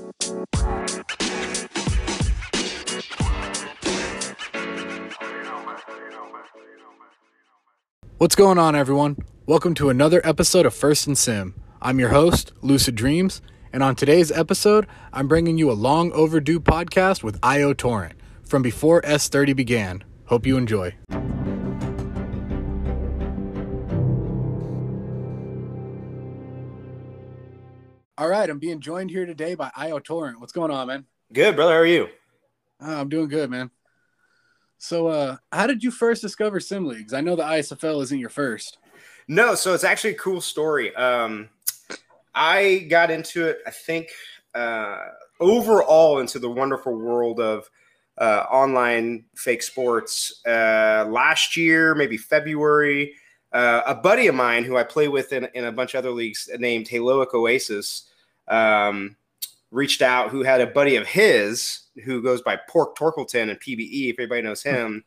What's going on, everyone? Welcome to another episode of First and Sim. I'm your host, Lucid Dreams, and on today's episode, I'm bringing you a long overdue podcast with IO Torrent from before S30 began. Hope you enjoy. All right, I'm being joined here today by IO Torrent. What's going on, man? Good, brother. How are you? I'm doing good, man. So, how did you first discover Sim Leagues? I know the ISFL isn't your first. No, so it's actually a cool story. I got into it, I think, overall into the wonderful world of online fake sports last year, maybe February. A buddy of mine who I play with in a bunch of other leagues named Heroic Oasis reached out, who had a buddy of his who goes by Pork Torkelton and PBE, if anybody knows him,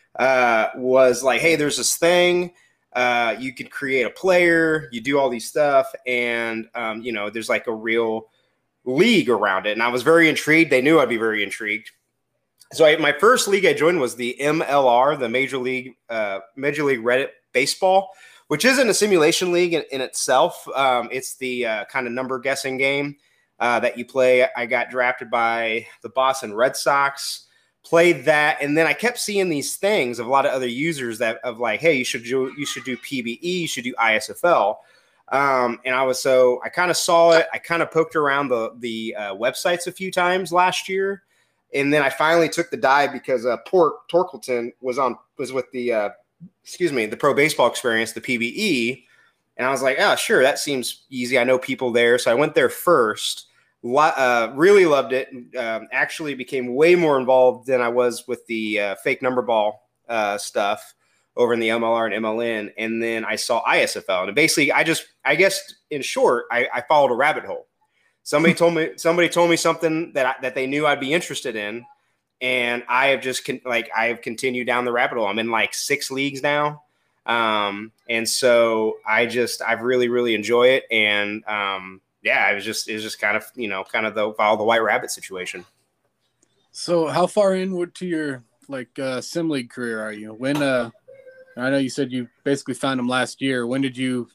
was like, hey, there's this thing. You could create a player, you do all these stuff, and, there's like a real league around it. And I was very intrigued. They knew I'd be very intrigued. So my first league I joined was the MLR, the Major League Reddit Baseball, which isn't a simulation league in itself. It's the kind of number guessing game that you play. I got drafted by the Boston Red Sox, played that, and then I kept seeing these things of a lot of other users of like, hey, you should do PBE, you should do ISFL. And I kind of saw it. I kind of poked around the websites a few times last year, and then I finally took the dive because Pork Torkelton was with the Pro Baseball Experience, the PBE. And I was like, oh, sure, that seems easy. I know people there. So I went there first. Really loved it. Actually became way more involved than I was with the fake number ball stuff over in the MLR and MLN. And then I saw ISFL. And basically, I guess in short, I followed a rabbit hole. Somebody told me something that they knew I'd be interested in. And I have just I have continued down the rabbit hole. I'm in like 6 leagues now. And so I've really, really enjoy it. And, it was just kind of the follow the white rabbit situation. So how far in to your Sim League career are you? When, I know you said you basically found them last year. When did you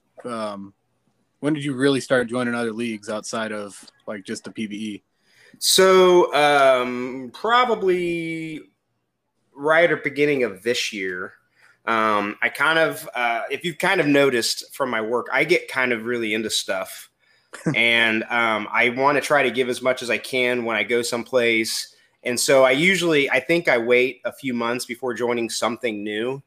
really start joining other leagues outside of just the PBE? So, probably right at the beginning of this year. I kind of, if you've kind of noticed from my work, I get kind of really into stuff. And I want to try to give as much as I can when I go someplace. And so I think I wait a few months before joining something new.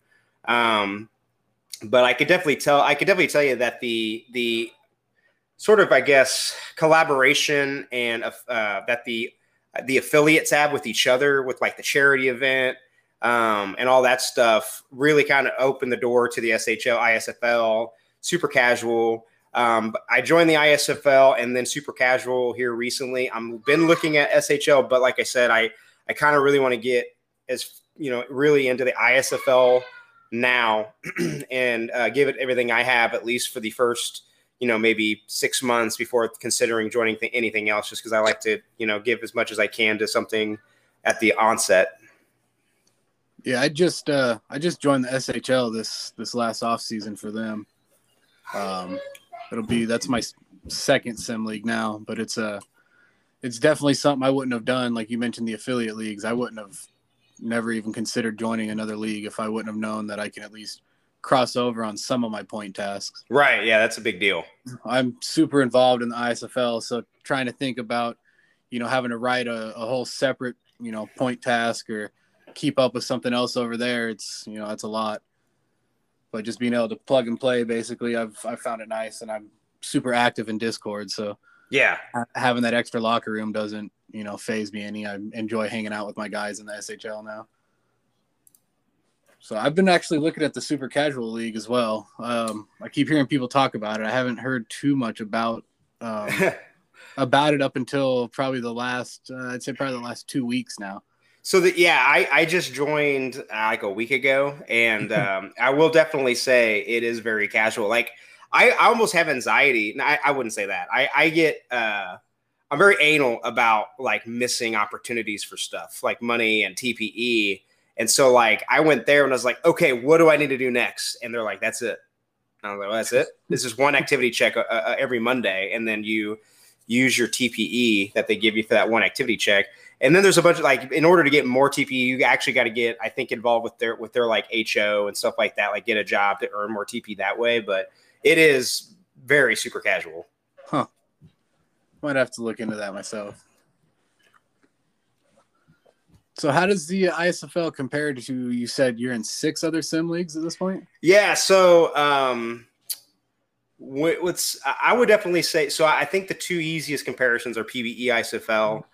But I could definitely tell you that the sort of, I guess, collaboration and that the affiliates have with each other, with like the charity event, and all that stuff really kind of opened the door to the SHL, ISFL, super casual. I joined the ISFL and then super casual here recently. I've been looking at SHL, but like I said, I kind of really want to get really into the ISFL now and give it everything I have, at least for the first, maybe 6 months before considering joining anything else, just because I like to, give as much as I can to something at the onset. Yeah, I just joined the SHL this last off season for them. That's my second sim league now, but it's definitely something I wouldn't have done. Like you mentioned, the affiliate leagues, I wouldn't have never even considered joining another league if I wouldn't have known that I can at least cross over on some of my point tasks. Right. Yeah, that's a big deal. I'm super involved in the ISFL, so trying to think about, having to write a whole separate, point task or keep up with something else over there, it's, that's a lot. But just being able to plug and play, basically, I've found it nice, and I'm super active in Discord. So yeah, having that extra locker room doesn't, phase me any. I enjoy hanging out with my guys in the SHL now. So I've been actually looking at the super casual league as well. I keep hearing people talk about it. I haven't heard too much about it up until probably the last 2 weeks now. So I just joined like a week ago, and I will definitely say it is very casual. Like I almost have anxiety. No, I wouldn't say that. I get I'm very anal about like missing opportunities for stuff like money and TPE. And so like I went there and I was like, okay, what do I need to do next? And they're like, that's it. And I was like, well, that's it. This is one activity check every Monday. And then you use your TPE that they give you for that one activity check. And then there's a bunch of like, in order to get more TPE, you actually got to get, I think, involved with their like HO and stuff like that, like get a job to earn more TP that way. But it is very super casual. Huh. Might have to look into that myself. So how does the ISFL compare to, you said you're in 6 other sim leagues at this point? Yeah. So I would definitely say, so I think the 2 easiest comparisons are PBE, ISFL.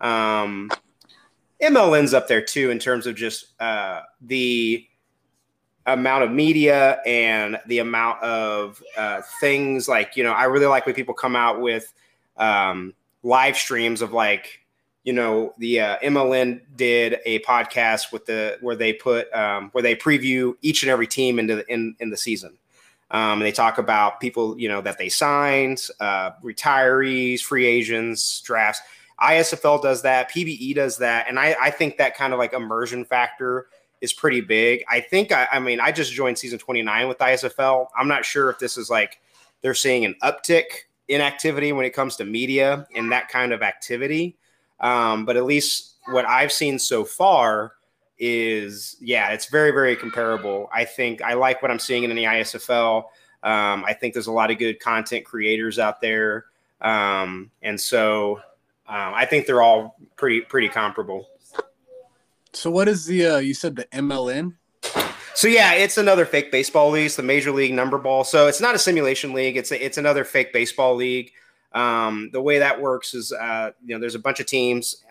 MLN's up there too in terms of just the amount of media and the amount of things like, I really like when people come out with live streams of like, the MLN did a podcast where they preview each and every team in the season. And they talk about people, that they signed, retirees, free agents, drafts. ISFL does that. PBE does that. And I think that kind of like immersion factor is pretty big. I think, I just joined season 29 with ISFL. I'm not sure if this is like they're seeing an uptick in activity when it comes to media and that kind of activity. But at least what I've seen so far is, it's very, very comparable. I think I like what I'm seeing in the ISFL. I think there's a lot of good content creators out there. And so I think they're all pretty comparable. So what is the, you said the MLN? So yeah, it's another fake baseball league. It's the Major League Number Ball. So it's not a simulation league. It's another fake baseball league. The way that works is, there's a bunch of teams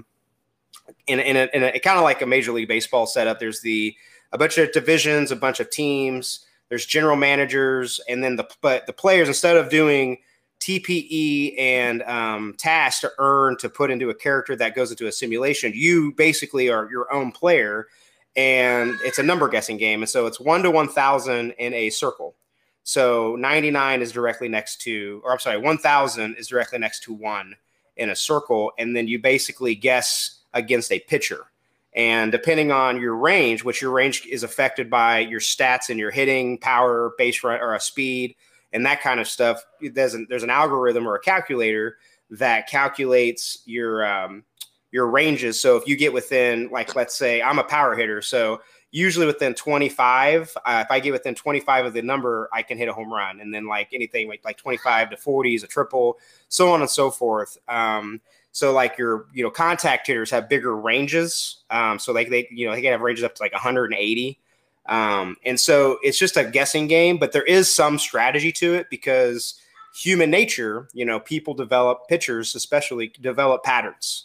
in a kind of like a Major League Baseball setup. There's a bunch of divisions, a bunch of teams. There's general managers, and then the players, instead of doing TPE and tasks to earn to put into a character that goes into a simulation, you basically are your own player, and it's a number guessing game. And so it's 1 to 1,000 in a circle. So 99 is directly next to, 1,000 is directly next to 1 in a circle. And then you basically guess against a pitcher. And depending on your range, which your range is affected by your stats and your hitting, power, base run, or a speed, and that kind of stuff, there's an algorithm or a calculator that calculates your ranges. So if you get within, like, let's say I'm a power hitter, so usually within 25, if I get within 25 of the number, I can hit a home run. And then like anything like 25 to 40 is a triple, so on and so forth. So like your, contact hitters have bigger ranges. So like they can have ranges up to like 180. And so it's just a guessing game, but there is some strategy to it because human nature, people pitchers especially develop patterns.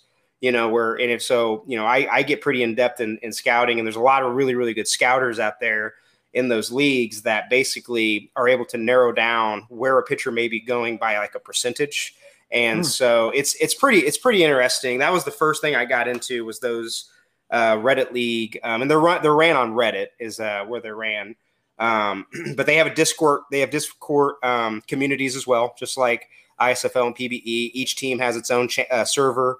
I get pretty in depth in scouting, and there's a lot of really, really good scouters out there in those leagues that basically are able to narrow down where a pitcher may be going by like a percentage. And so it's pretty interesting. That was the first thing I got into, was those Reddit league. And they're ran on Reddit is where they ran. But they have Discord communities as well, just like ISFL and PBE. Each team has its own server.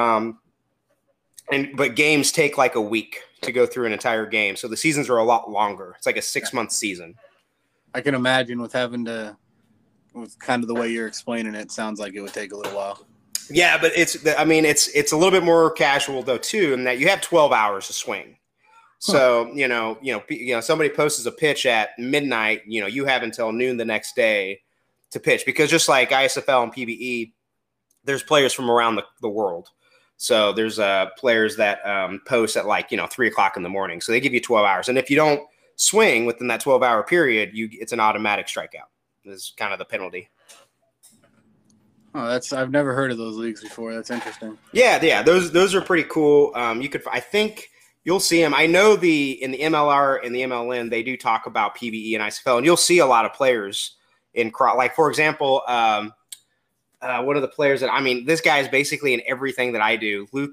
But games take like a week to go through an entire game. So the seasons are a lot longer. It's like a 6-month season. I can imagine with kind of the way you're explaining it, sounds like it would take a little while. Yeah, but it's a little bit more casual though too, in that you have 12 hours to swing. So, somebody posts a pitch at midnight, you have until noon the next day to pitch, because just like ISFL and PBE, there's players from around the world. So there's players that post at 3 o'clock in the morning. So they give you 12 hours. And if you don't swing within that 12-hour period, it's an automatic strikeout. Is kind of the penalty. Oh, I've never heard of those leagues before. That's interesting. Yeah. Those are pretty cool. I think you'll see them. I know in the MLR and the MLN, they do talk about PBE and ISFL, and you'll see a lot of players like, for example, one of the players this guy is basically in everything that I do. Luke,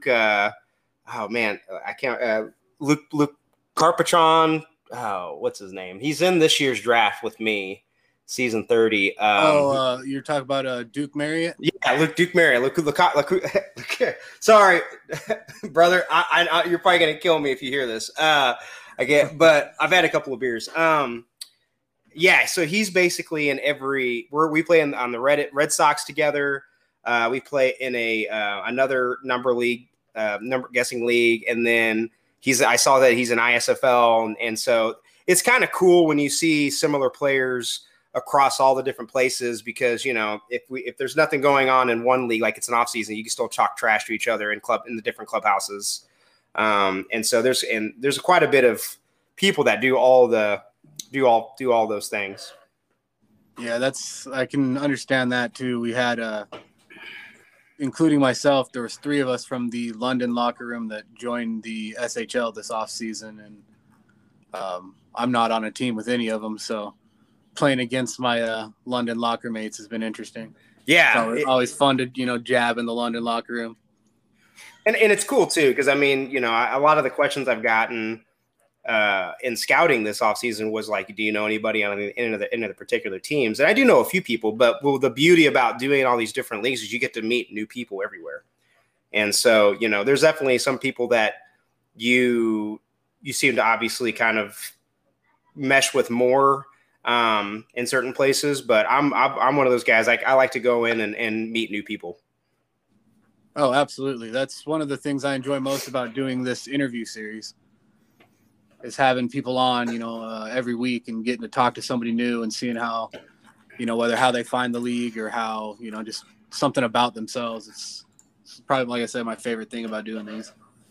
Luke Carpatron. Oh, what's his name? He's in this year's draft with me. season 30. You're talking about Duke Marriott? Yeah, look, Duke Marriott. Look, sorry, brother. You're probably gonna kill me if you hear this. But I've had a couple of beers. Yeah, so he's basically in we play on the Red Sox together. We play in another number guessing league, and then I saw that he's in ISFL, and so it's kind of cool when you see similar players across all the different places, because if there's nothing going on in one league, like it's an off season, you can still talk trash to each other in the different clubhouses. And so there's quite a bit of people that do all those things. Yeah, I can understand that too. We had including myself, there was 3 of us from the London locker room that joined the SHL this off season, and I'm not on a team with any of them, so playing against my London locker mates has been interesting. Yeah, it's always fun to jab in the London locker room, and it's cool too, because I mean, a lot of the questions I've gotten in scouting this offseason was like, do you know anybody on the end of the particular teams? And I do know a few people, but the beauty about doing all these different leagues is you get to meet new people everywhere. And so, there's definitely some people that you seem to obviously kind of mesh with more in certain places, but I'm one of those guys. I like to go in and meet new people. Oh, absolutely. That's one of the things I enjoy most about doing this interview series, is having people on, every week and getting to talk to somebody new and seeing how, whether how they find the league or how, just something about themselves. It's probably, like I said, my favorite thing about doing these.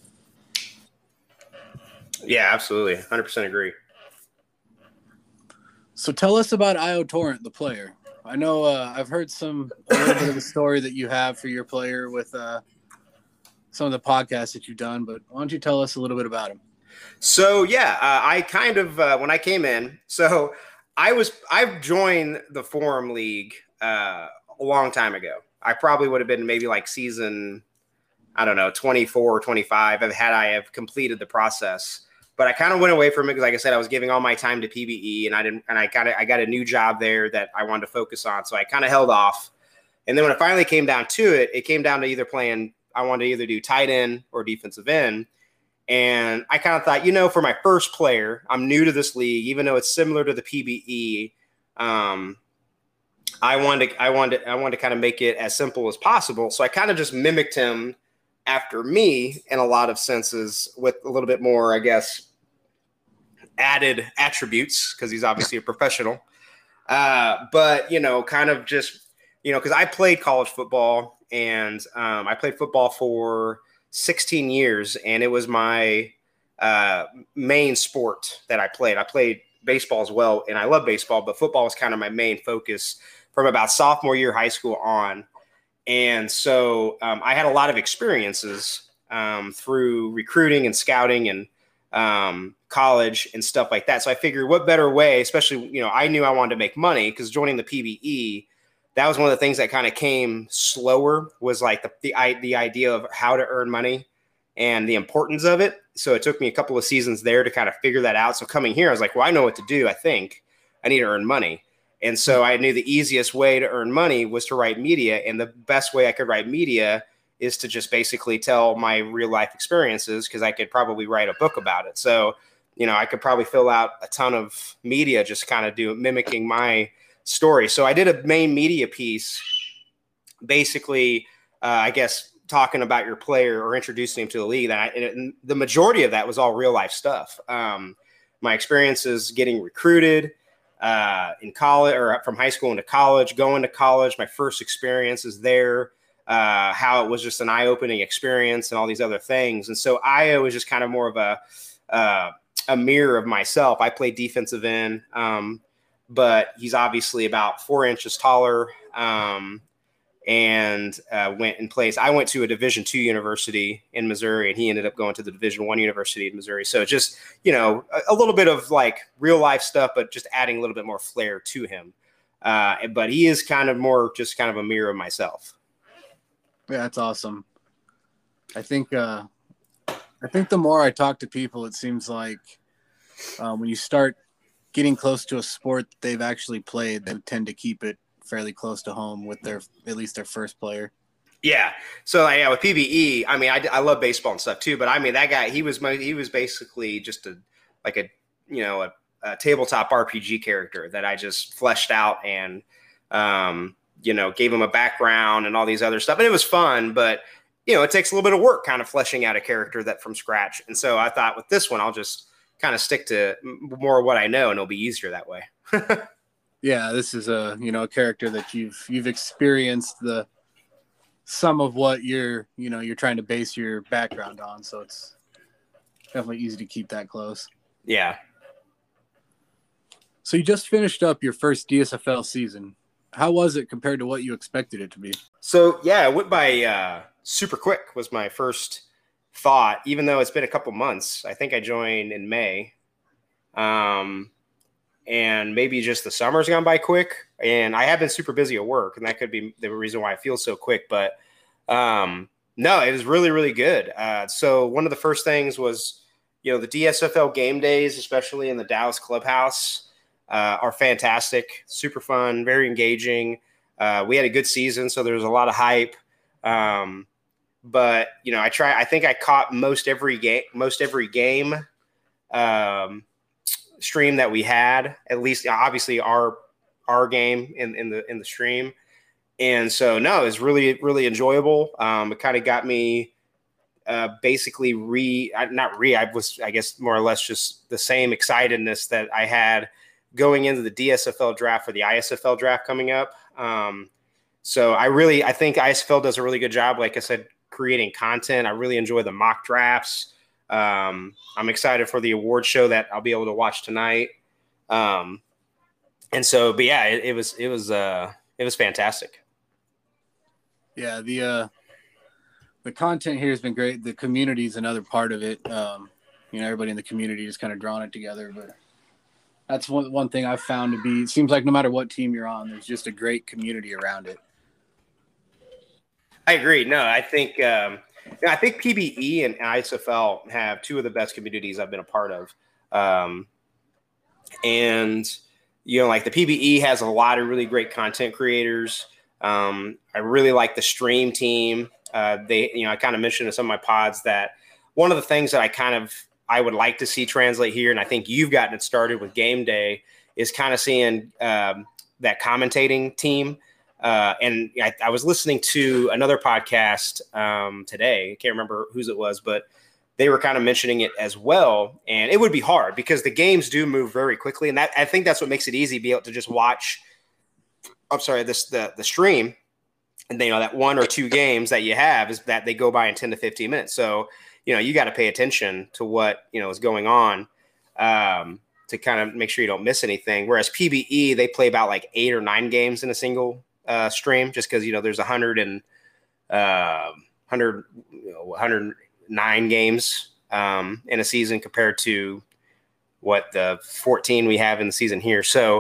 Yeah, absolutely. 100% agree. So tell us about Io Torrent, the player. I know I've heard a little bit of the story that you have for your player with some of the podcasts that you've done, but why don't you tell us a little bit about him? So yeah, I kind of when I came in, so I've joined the Forum League a long time ago. I probably would have been maybe like season, I don't know, 24 or 25 I have completed the process. But I kind of went away from it because, like I said, I was giving all my time to PBE, and I got a new job there that I wanted to focus on. So I kind of held off. And then when it finally came down to it, it came down to I wanted to either do tight end or defensive end. And I kind of thought, for my first player, I'm new to this league, even though it's similar to the PBE. I wanted to kind of make it as simple as possible. So I kind of just mimicked him after me in a lot of senses, with a little bit more, I guess, added attributes, because he's obviously a professional. But, kind of just, because I played college football, and I played football for 16 years, and it was my main sport that I played. I played baseball as well, and I love baseball, but football was kind of my main focus from about sophomore year high school on. And so I had a lot of experiences through recruiting and scouting and college and stuff like that. So I figured, what better way, especially, I knew I wanted to make money, because joining the PBE, that was one of the things that kind of came slower, was like the idea of how to earn money and the importance of it. So it took me a couple of seasons there to kind of figure that out. So coming here, I was like, well, I know what to do. I think I need to earn money. And so I knew the easiest way to earn money was to write media. And the best way I could write media is to just basically tell my real life experiences, because I could probably write a book about it. So, I could probably fill out a ton of media, just kind of mimicking my story. So I did a main media piece, basically, I guess, talking about your player or introducing him to the league. And the majority of that was all real life stuff. My experiences getting recruited in college, or from high school into college, going to college, my first experiences there, how it was just an eye-opening experience and all these other things. And so Io was just kind of more of a mirror of myself. I played defensive end, but he's obviously about 4 inches taller, and went and plays. I went to a Division II university in Missouri, and he ended up going to the Division I university in Missouri. So just, a little bit of like real life stuff, but just adding a little bit more flair to him. But he is kind of more just kind of a mirror of myself. Yeah, that's awesome. I think the more I talk to people, it seems like when you start getting close to a sport that they've actually played, they tend to keep it fairly close to home with at least their first player. Yeah. So yeah, with PBE, I mean, I love baseball and stuff too, but I mean, that guy, he was basically just a tabletop RPG character that I just fleshed out and, gave him a background and all these other stuff. And it was fun, but it takes a little bit of work kind of fleshing out a character that from scratch. And so I thought with this one, I'll just kind of stick to more of what I know and it'll be easier that way. Yeah. This is a character that you've experienced some of what you're trying to base your background on. So it's definitely easy to keep that close. Yeah. So you just finished up your first DSFL season. How was it compared to what you expected it to be? So yeah, it went by super quick was my first thought, even though it's been a couple months. I think I joined in May. And maybe just the summer's gone by quick. And I have been super busy at work, and that could be the reason why I feel so quick. But no, it was really, really good. So one of the first things was, the DSFL game days, especially in the Dallas clubhouse, are fantastic, super fun, very engaging. We had a good season, so there was a lot of hype. But I think I caught most every game stream that we had, at least obviously our game in the stream. And so no, it was really, really enjoyable. It kind of got me basically I was, I guess, more or less just the same excitedness that I had going into the DSFL draft for the ISFL draft coming up. So I think ISFL does a really good job, like I said, creating content. I really enjoy the mock drafts. I'm excited for the award show that I'll be able to watch tonight. And so, but yeah, it was fantastic. Yeah. The content here has been great. The community is another part of it. Everybody in the community is kind of drawing it together, but that's one thing I've found to be, it seems like no matter what team you're on, there's just a great community around it. I agree. No, I think PBE and ISFL have two of the best communities I've been a part of. And like the PBE has a lot of really great content creators. I really like the stream team. I kind of mentioned in some of my pods that one of the things that I would like to see translate here, and I think you've gotten it started with Game Day, is kind of seeing that commentating team. And I was listening to another podcast today. I can't remember whose it was, but they were kind of mentioning it as well. And it would be hard because the games do move very quickly. And I think that's what makes it easy to be able to just watch, the stream. And that one or two games that you have is that they go by in 10 to 15 minutes. So, you got to pay attention to what, is going on to kind of make sure you don't miss anything. Whereas PBE, they play about like 8 or 9 games in a single stream, just because, there's 109 games in a season compared to what the 14 we have in the season here. So,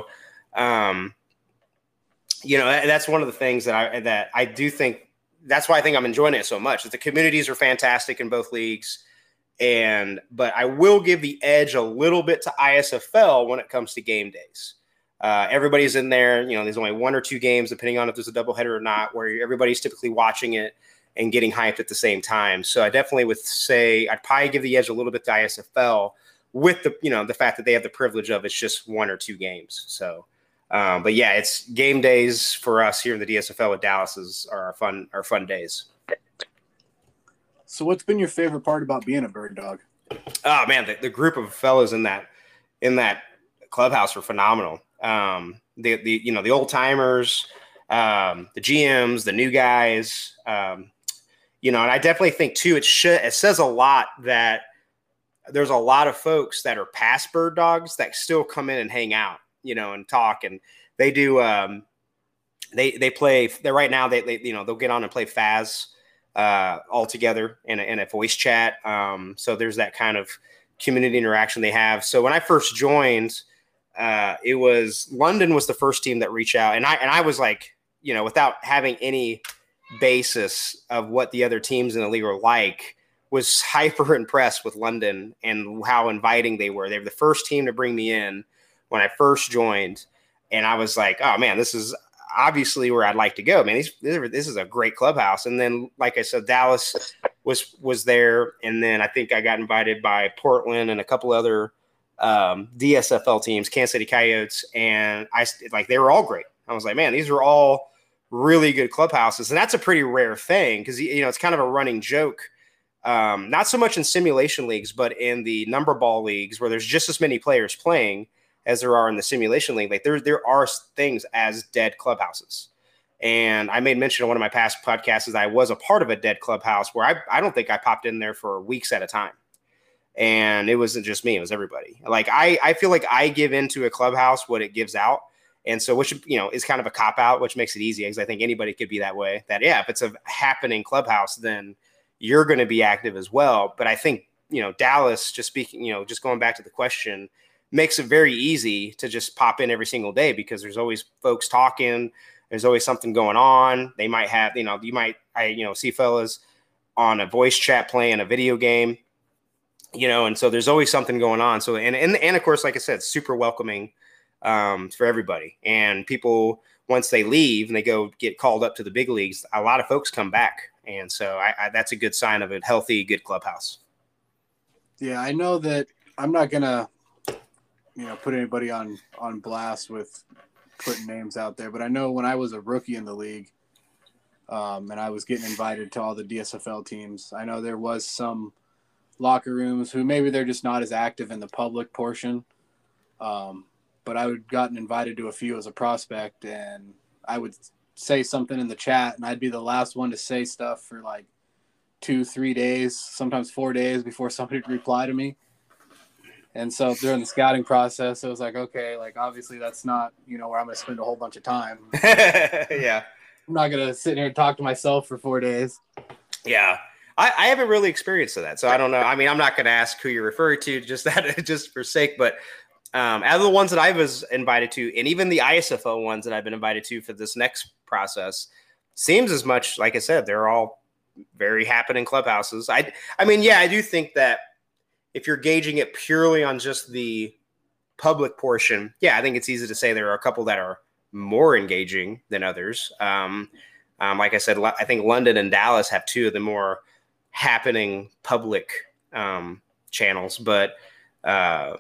that's one of the things that I do think. That's why I think I'm enjoying it so much. That the communities are fantastic in both leagues, but I will give the edge a little bit to ISFL when it comes to game days. Everybody's in there. There's only 1 or 2 games, depending on if there's a doubleheader or not, where everybody's typically watching it and getting hyped at the same time. So I definitely would say I'd probably give the edge a little bit to ISFL with the fact that they have the privilege of it's just 1 or 2 games. So. But yeah, it's game days for us here in the DSFL with Dallas are our fun days. So what's been your favorite part about being a Bird Dog? Oh man, the group of fellows in that clubhouse were phenomenal. The old timers, the GMs, the new guys, and I definitely think too, it says a lot that there's a lot of folks that are past Bird Dogs that still come in and hang out. And talk, and they do. They play. They're right now. They'll get on and play Faz all together in a voice chat. So there's that kind of community interaction they have. So when I first joined, it was London was the first team that reached out, and I was like, without having any basis of what the other teams in the league were like, was hyper impressed with London and how inviting they were. They were the first team to bring me in. when I first joined, and I was like, oh man, this is obviously where I'd like to go, man. This is a great clubhouse. And then, like I said, Dallas was there, and then I think I got invited by Portland and a couple other DSFL teams, Kansas City Coyotes, and they were all great. I was like, man, these are all really good clubhouses, and that's a pretty rare thing because it's kind of a running joke. Not so much in simulation leagues, but in the number ball leagues where there's just as many players playing as there are in the simulation league. Like there are things as dead clubhouses. And I made mention in one of my past podcasts that I was a part of a dead clubhouse where I don't think I popped in there for weeks at a time. And it wasn't just me, it was everybody. Like I feel like I give into a clubhouse what it gives out. And so, which, is kind of a cop out, which makes it easy because I think anybody could be that way, that, yeah, if it's a happening clubhouse, then you're going to be active as well. But I think, Dallas, just going back to the question, makes it very easy to just pop in every single day because there's always folks talking. There's always something going on. They might have, see fellas on a voice chat playing a video game, and so there's always something going on. So, and of course, like I said, super welcoming for everybody. And people, once they leave and they go get called up to the big leagues, a lot of folks come back. And so that's a good sign of a healthy, good clubhouse. Yeah, I know that I'm not going to, put anybody on blast with putting names out there, but I know when I was a rookie in the league and I was getting invited to all the DSFL teams, I know there was some locker rooms who maybe they're just not as active in the public portion. But I would gotten invited to a few as a prospect, and I would say something in the chat, and I'd be the last one to say stuff for like 2-3 days, sometimes 4 days before somebody would reply to me. And so during the scouting process, it was like, okay, like obviously that's not, where I'm going to spend a whole bunch of time. Yeah. I'm not going to sit here and talk to myself for 4 days. Yeah. I haven't really experienced that. So I don't know. I mean, I'm not going to ask who you're referring to just for sake, but out of the ones that I was invited to, and even the ISFL ones that I've been invited to for this next process, seems as much, like I said, they're all very happening clubhouses. I mean, yeah, I do think that if you're gauging it purely on just the public portion, yeah, I think it's easy to say there are a couple that are more engaging than others. Like I said, I think London and Dallas have two of the more happening public channels, but I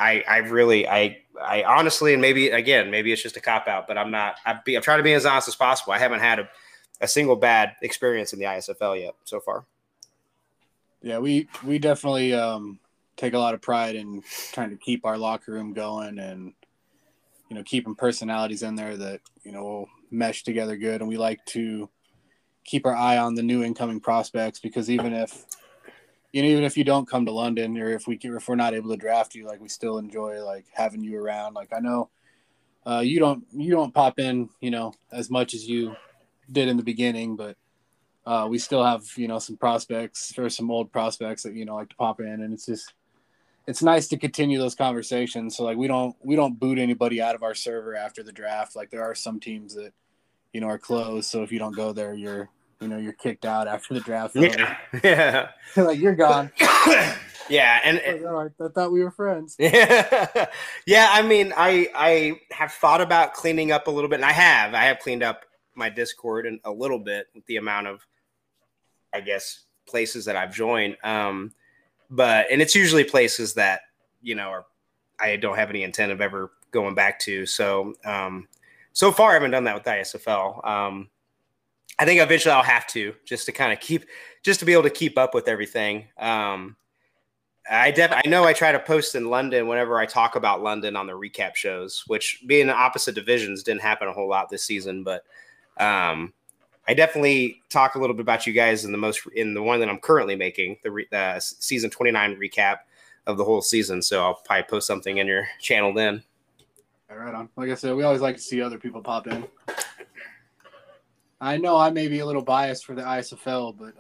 honestly, and maybe it's just a cop out, but I'm trying to be as honest as possible. I haven't had a single bad experience in the ISFL yet so far. Yeah, we definitely take a lot of pride in trying to keep our locker room going and, keeping personalities in there that, will mesh together good. And we like to keep our eye on the new incoming prospects because even if you don't come to London or if we're not able to draft you, like we still enjoy like having you around. Like I know you don't pop in, as much as you did in the beginning, but we still have, some prospects or some old prospects that, like to pop in, and it's nice to continue those conversations. So like we don't boot anybody out of our server after the draft. Like there are some teams that, are closed. So if you don't go there, you're kicked out after the draft. Yeah. Like you're gone. Yeah. And I thought we were friends. Yeah. I mean, I have thought about cleaning up a little bit, and I have cleaned up my Discord and a little bit with the amount of, I guess, places that I've joined. And it's usually places that, I don't have any intent of ever going back to. So, so far I haven't done that with the ISFL. I think eventually I'll have to, just to be able to keep up with everything. I know I try to post in London whenever I talk about London on the recap shows, which being in opposite divisions didn't happen a whole lot this season, but I definitely talk a little bit about you guys in the one that I'm currently making, the season 29 recap of the whole season. So I'll probably post something in your channel then. All right, on. Like I said, we always like to see other people pop in. I know I may be a little biased for the ISFL, but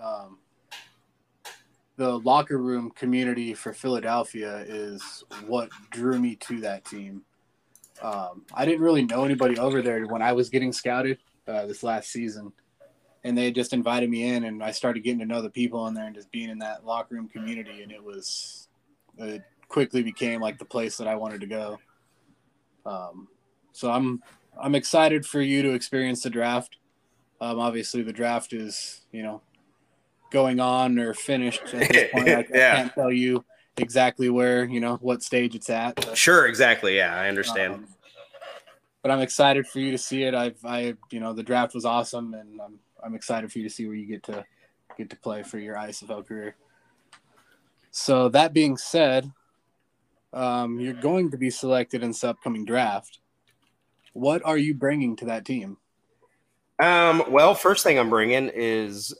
the locker room community for Philadelphia is what drew me to that team. I didn't really know anybody over there when I was getting scouted this last season, and they just invited me in, and I started getting to know the people in there and just being in that locker room community, and it quickly became like the place that I wanted to go. So I'm excited for you to experience the draft. Obviously, the draft is going on or finished at this point. I can't tell you exactly where what stage it's at. But, sure, exactly. Yeah, I understand. But I'm excited for you to see it. The draft was awesome, and I'm excited for you to see where you get to play for your ISFL career. So that being said, you're going to be selected in this upcoming draft. What are you bringing to that team? Well, first thing I'm bringing is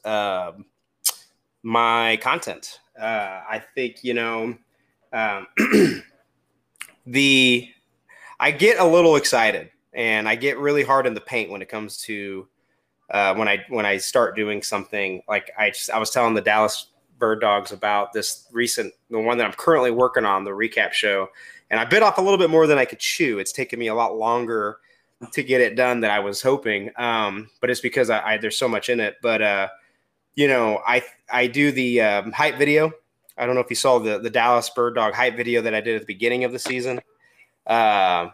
my content. I think I get a little excited and I get really hard in the paint when it comes to when I start doing something. Like I was telling the Dallas Bird Dogs about the one that I'm currently working on, the recap show, and I bit off a little bit more than I could chew. It's taken me a lot longer to get it done than I was hoping. But it's because there's so much in it. But I do the hype video. I don't know if you saw the Dallas Bird Dog hype video that I did at the beginning of the season. And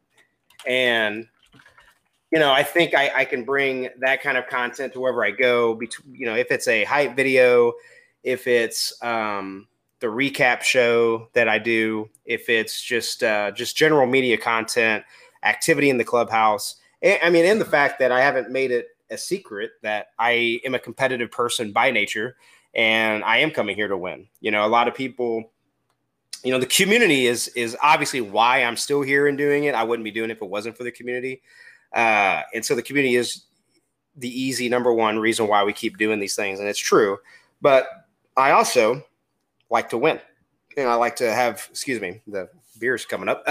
I think I can bring that kind of content to wherever I go. If it's a hype video, if it's the recap show that I do, if it's just general media content, activity in the clubhouse. And the fact that I haven't made it a secret that I am a competitive person by nature, and I am coming here to win. A lot of people, the community is obviously why I'm still here and doing it. I wouldn't be doing it if it wasn't for the community. And so the community is the easy number one reason why we keep doing these things. And it's true, but I also like to win. I like to have, the beer's coming up.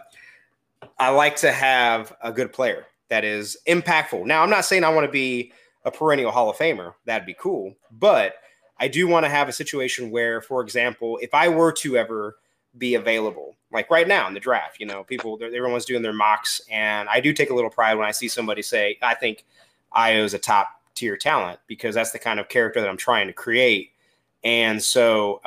I like to have a good player that is impactful. Now, I'm not saying I want to be a perennial Hall of Famer. That'd be cool. But I do want to have a situation where, for example, if I were to ever be available, like right now in the draft, everyone's doing their mocks. And I do take a little pride when I see somebody say, I think Io is a top tier talent, because that's the kind of character that I'm trying to create. And so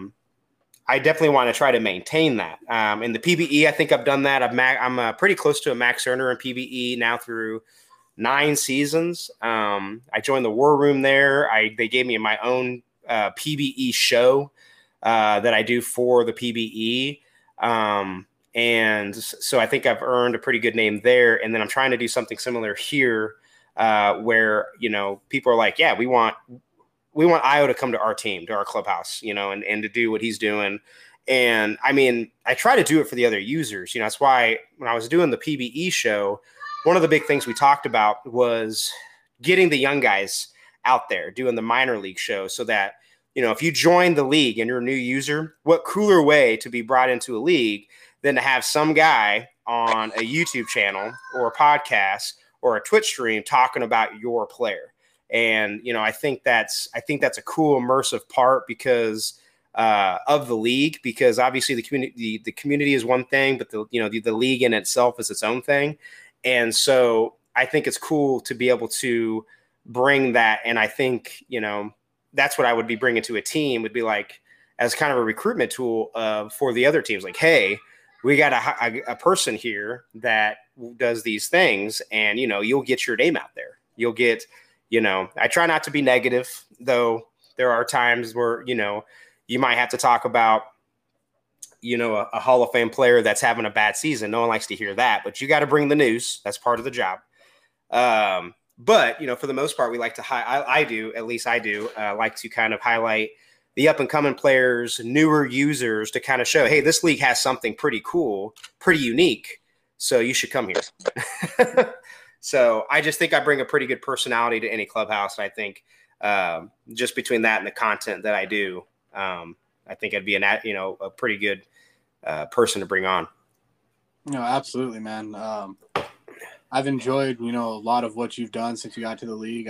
I definitely want to try to maintain that. In the PBE, I think I've done that. I'm pretty close to a max earner in PBE now through 9 seasons. I joined the War Room there. They gave me my own PBE show that I do for the PBE. And so I think I've earned a pretty good name there. And then I'm trying to do something similar here where, people are like, yeah, we want Io to come to our team, to our clubhouse, and to do what he's doing. And I try to do it for the other users. That's why when I was doing the PBE show, one of the big things we talked about was getting the young guys out there doing the minor league show, so that, if you join the league and you're a new user, what cooler way to be brought into a league than to have some guy on a YouTube channel or a podcast or a Twitch stream talking about your player. And, I think that's a cool immersive part because of the league, because obviously the community is one thing, but the league in itself is its own thing. And so I think it's cool to be able to bring that. And I think, that's what I would be bringing to a team, would be like, as kind of a recruitment tool for the other teams. Like, hey, we got a person here that does these things, and, you'll get your name out there. You'll get, I try not to be negative, though there are times where, you might have to talk about, a Hall of Fame player that's having a bad season. No one likes to hear that, but you got to bring the news. That's part of the job. But, for the most part, we like to, I do like to kind of highlight the up and coming players, newer users, to kind of show, hey, this league has something pretty cool, pretty unique. So you should come here. So I just think I bring a pretty good personality to any clubhouse. I think just between that and the content that I do, I think I'd be a pretty good person to bring on. Absolutely, man. I've enjoyed, a lot of what you've done since you got to the league.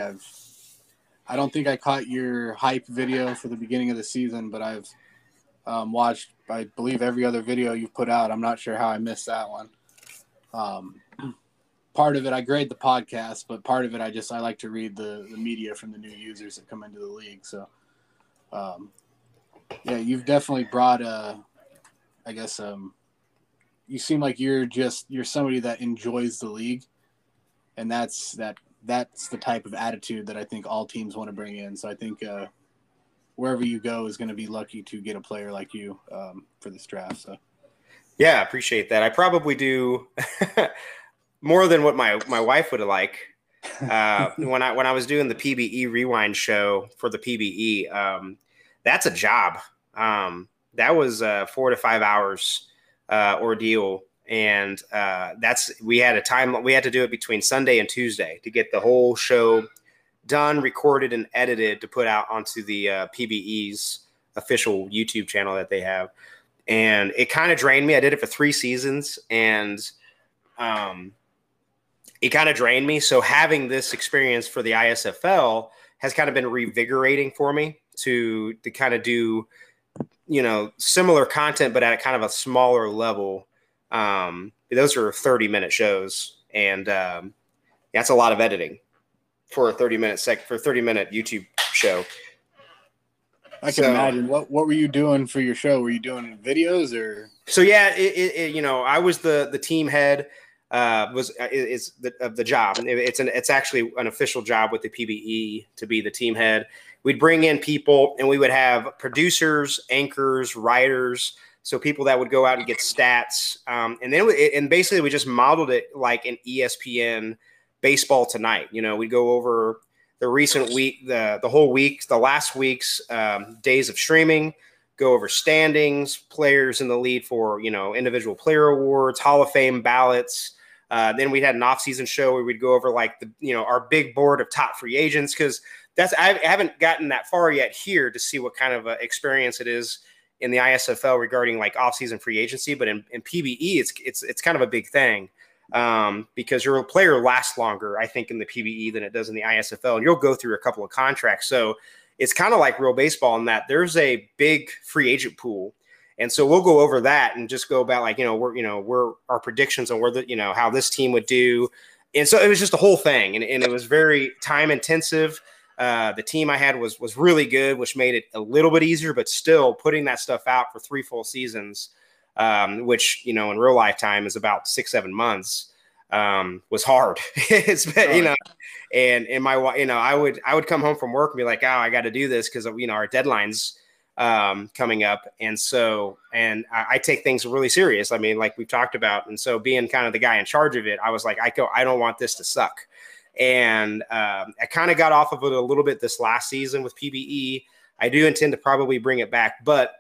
I don't think I caught your hype video for the beginning of the season, but I've watched, I believe, every other video you've put out. I'm not sure how I missed that one. Part of it, I grade the podcast, but part of it, I like to read the media from the new users that come into the league. So, yeah, you've definitely brought you seem like you're somebody that enjoys the league, and that's the type of attitude that I think all teams want to bring in. So I think wherever you go is going to be lucky to get a player like you for this draft. So yeah, I appreciate that. I probably do more than what my wife would like. When I was doing the PBE Rewind show for the PBE, that's a job. That was 4 to 5 hours ordeal, and we had to do it between Sunday and Tuesday to get the whole show done, recorded, and edited to put out onto the PBE's official YouTube channel that they have. And it kind of drained me. I did it for 3 seasons, and it kind of drained me. So having this experience for the ISFL has kind of been revigorating for me to kind of do, similar content, but at a kind of a smaller level. Those are 30-minute shows, and that's a lot of editing for a 30-minute YouTube show. I can imagine. What were you doing for your show? Were you doing videos or? So yeah, I was the team head. Of the job. It's actually an official job with the PBE to be the team head. We'd bring in people, and we would have producers, anchors, writers, so people that would go out and get stats. And basically we just modeled it like an ESPN Baseball Tonight. We'd go over the recent week, the whole week, the last week's days of streaming, go over standings, players in the lead for, individual player awards, Hall of Fame ballots. Then we had an off-season show where we'd go over like our big board of top free agents, because I haven't gotten that far yet here to see what kind of experience it is in the ISFL regarding like off-season free agency. But in PBE, it's kind of a big thing because your player lasts longer, I think, in the PBE than it does in the ISFL, and you'll go through a couple of contracts. So it's kind of like real baseball in that there's a big free agent pool. And so we'll go over that and just go about like, we're our predictions on where how this team would do. And so it was just a whole thing. And it was very time intensive. The team I had was really good, which made it a little bit easier, but still putting that stuff out for 3 full seasons, which, in real life time is about 6-7 months, was hard. It's been, and my, I would come home from work and be like, oh, I got to do this because, our deadlines coming up. And so, I take things really serious. I mean, like we've talked about. And so being kind of the guy in charge of it, I was like, I don't want this to suck. And I kind of got off of it a little bit this last season with PBE. I do intend to probably bring it back, but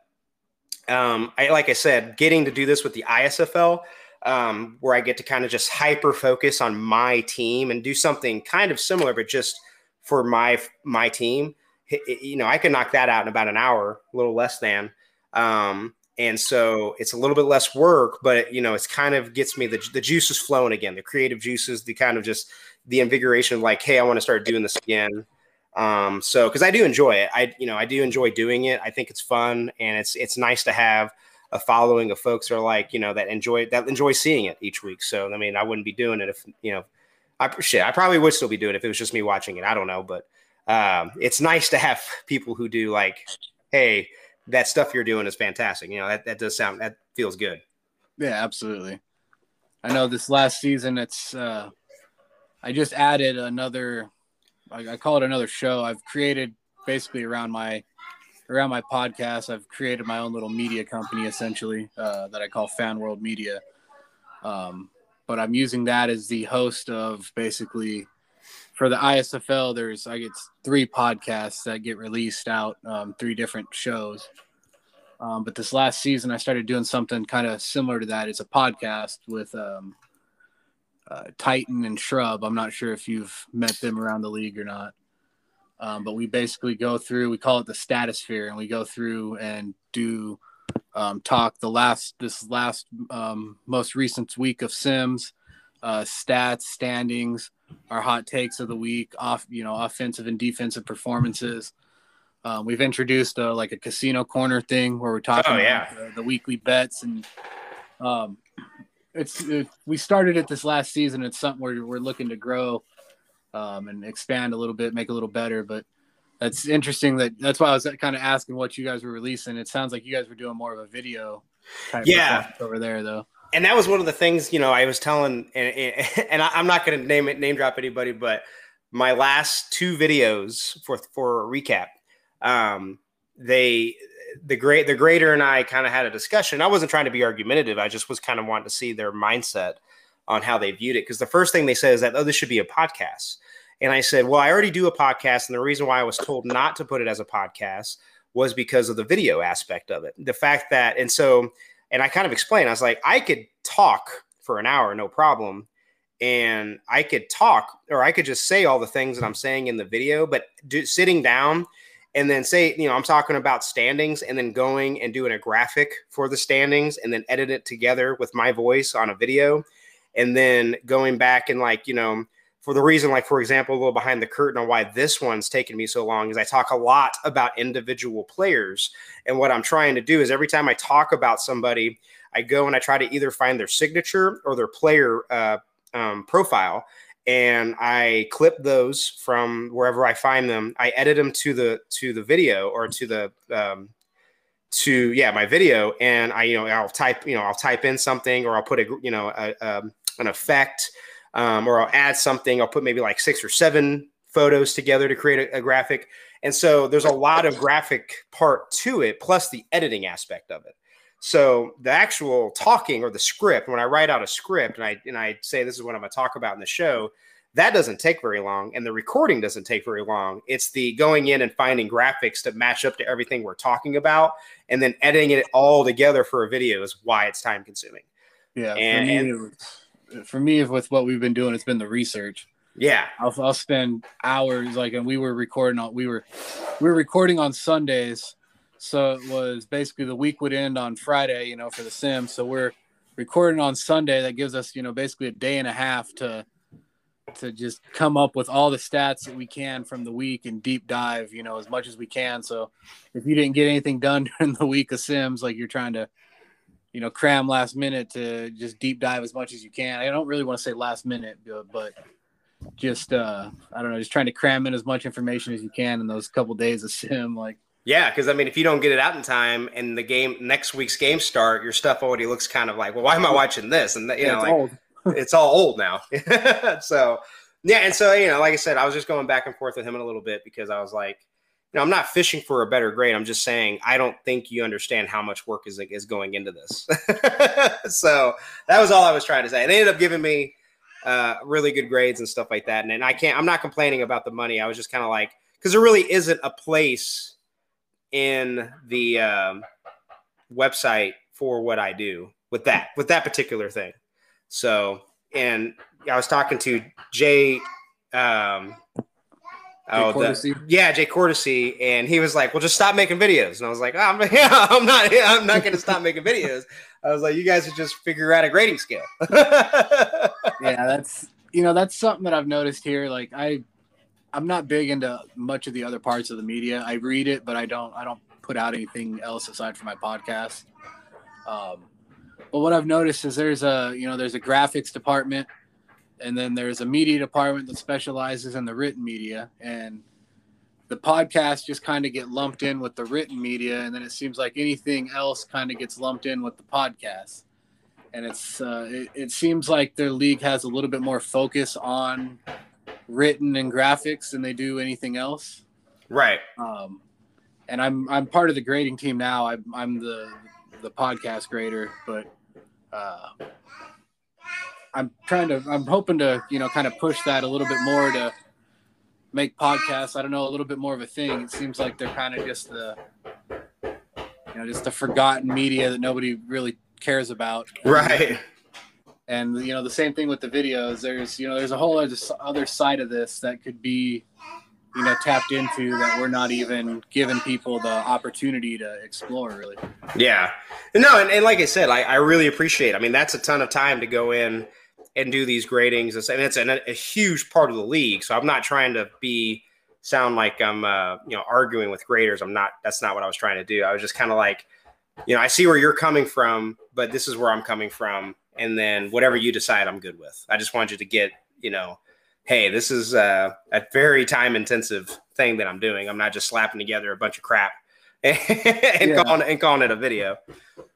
like I said, getting to do this with the ISFL, where I get to kind of just hyper focus on my team and do something kind of similar, but just for my team. I can knock that out in about an hour, a little less than. And so it's a little bit less work, but it's kind of gets me the juices flowing again, the creative juices, the kind of just the invigoration of like, hey, I want to start doing this again. So, cause I do enjoy it. I do enjoy doing it. I think it's fun, and it's nice to have a following of folks that are like, that enjoy seeing it each week. So, I mean, I wouldn't be doing it if, I probably would still be doing it if it was just me watching it. I don't know, but it's nice to have people who do like, hey, that stuff you're doing is fantastic. That feels good. Yeah, absolutely. I know this last season, it's, I just added another, I call it another show. I've created basically around my podcast. I've created my own little media company essentially, that I call Fan World Media. But I'm using that as the host of basically, for the ISFL, I get 3 podcasts that get released out, 3 different shows. But this last season, I started doing something kind of similar to that. It's a podcast with Titan and Shrub. I'm not sure if you've met them around the league or not. But we basically go through, we call it the Statosphere, and we go through and do talk this last most recent week of Sims, stats, standings, our hot takes of the week, offensive and defensive performances. We've introduced like a casino corner thing where we're talking about the weekly bets, and we started it this last season. It's something we're looking to grow and expand a little bit, make a little better. But that's interesting. That's why I was kind of asking what you guys were releasing. It sounds like you guys were doing more of a video type of over there, though. And that was one of the things, I was telling, and I'm not going to name drop anybody, but my last two videos for a recap, the grader and I kind of had a discussion. I wasn't trying to be argumentative. I just was kind of wanting to see their mindset on how they viewed it. Because the first thing they said is that, oh, this should be a podcast. And I said, well, I already do a podcast. And the reason why I was told not to put it as a podcast was because of the video aspect of it. The fact that, and I kind of explained, I was like, I could talk for an hour, no problem. And I could talk, or I could just say all the things that I'm saying in the video, but sitting down and then say, I'm talking about standings and then going and doing a graphic for the standings and then edit it together with my voice on a video. And then going back and for the reason, for example, a little behind the curtain on why this one's taken me so long is I talk a lot about individual players. And what I'm trying to do is every time I talk about somebody, I go and I try to either find their signature or their player profile. And I clip those from wherever I find them. I edit them to the video or to my video. And I'll type in something, or I'll put an effect, or I'll add something. I'll put maybe 6 or 7 photos together to create a graphic. And so there's a lot of graphic part to it, plus the editing aspect of it. So the actual talking or the script, when I write out a script and I say this is what I'm going to talk about in the show, that doesn't take very long, and the recording doesn't take very long. It's the going in and finding graphics that match up to everything we're talking about, and then editing it all together for a video is why it's time consuming. Yeah, for me, with what we've been doing, it's been the research. Yeah, I'll spend hours and we were recording on Sundays. So it was basically the week would end on Friday, for the Sims. So we're recording on Sunday. That gives us, basically a day and a half to just come up with all the stats that we can from the week and deep dive, as much as we can. So if you didn't get anything done during the week of Sims, you're trying to, cram last minute to just deep dive as much as you can. I don't really want to say last minute, but just, I don't know, just trying to cram in as much information as you can in those couple days of Sim, Yeah, because if you don't get it out in time and next week's game start, your stuff already looks kind of well, why am I watching this? And old. It's all old now. So yeah, and so like I said, I was just going back and forth with him a little bit because I was like, I'm not fishing for a better grade. I'm just saying I don't think you understand how much work is going into this. So that was all I was trying to say. And they ended up giving me really good grades and stuff like that. And I'm not complaining about the money. I was just kind of because there really isn't a place in the website for what I do with that particular thing. So, and I was talking to Jay, Jay Cortesy, and he was like, well, just stop making videos. And I was like, I'm not going to stop making videos. I was like, you guys should just figure out a grading scale. Yeah, that's something that I've noticed here. I'm not big into much of the other parts of the media. I read it, but I don't put out anything else aside from my podcast. But what I've noticed is there's a graphics department, and then there's a media department that specializes in the written media, and the podcast just kind of get lumped in with the written media. And then it seems like anything else kind of gets lumped in with the podcast. And it seems like their league has a little bit more focus on written and graphics than they do anything else. Right. And I'm part of the grading team now. I'm the podcast grader, but I'm hoping to, kind of push that a little bit more to make podcasts, I don't know, a little bit more of a thing. It seems like they're kind of just the forgotten media that nobody really cares about. Right. And, the same thing with the videos. There's a whole other side of this that could be, tapped into that we're not even giving people the opportunity to explore, really. Yeah. No, and like I said, I really appreciate it. I mean, that's a ton of time to go in and do these gradings. And it's a huge part of the league. So I'm not trying to sound like I'm, arguing with graders. That's not what I was trying to do. I was just kind of I see where you're coming from, but this is where I'm coming from. And then whatever you decide, I'm good with. I just want you to get, hey, this is a very time intensive thing that I'm doing. I'm not just slapping together a bunch of crap and calling it a video.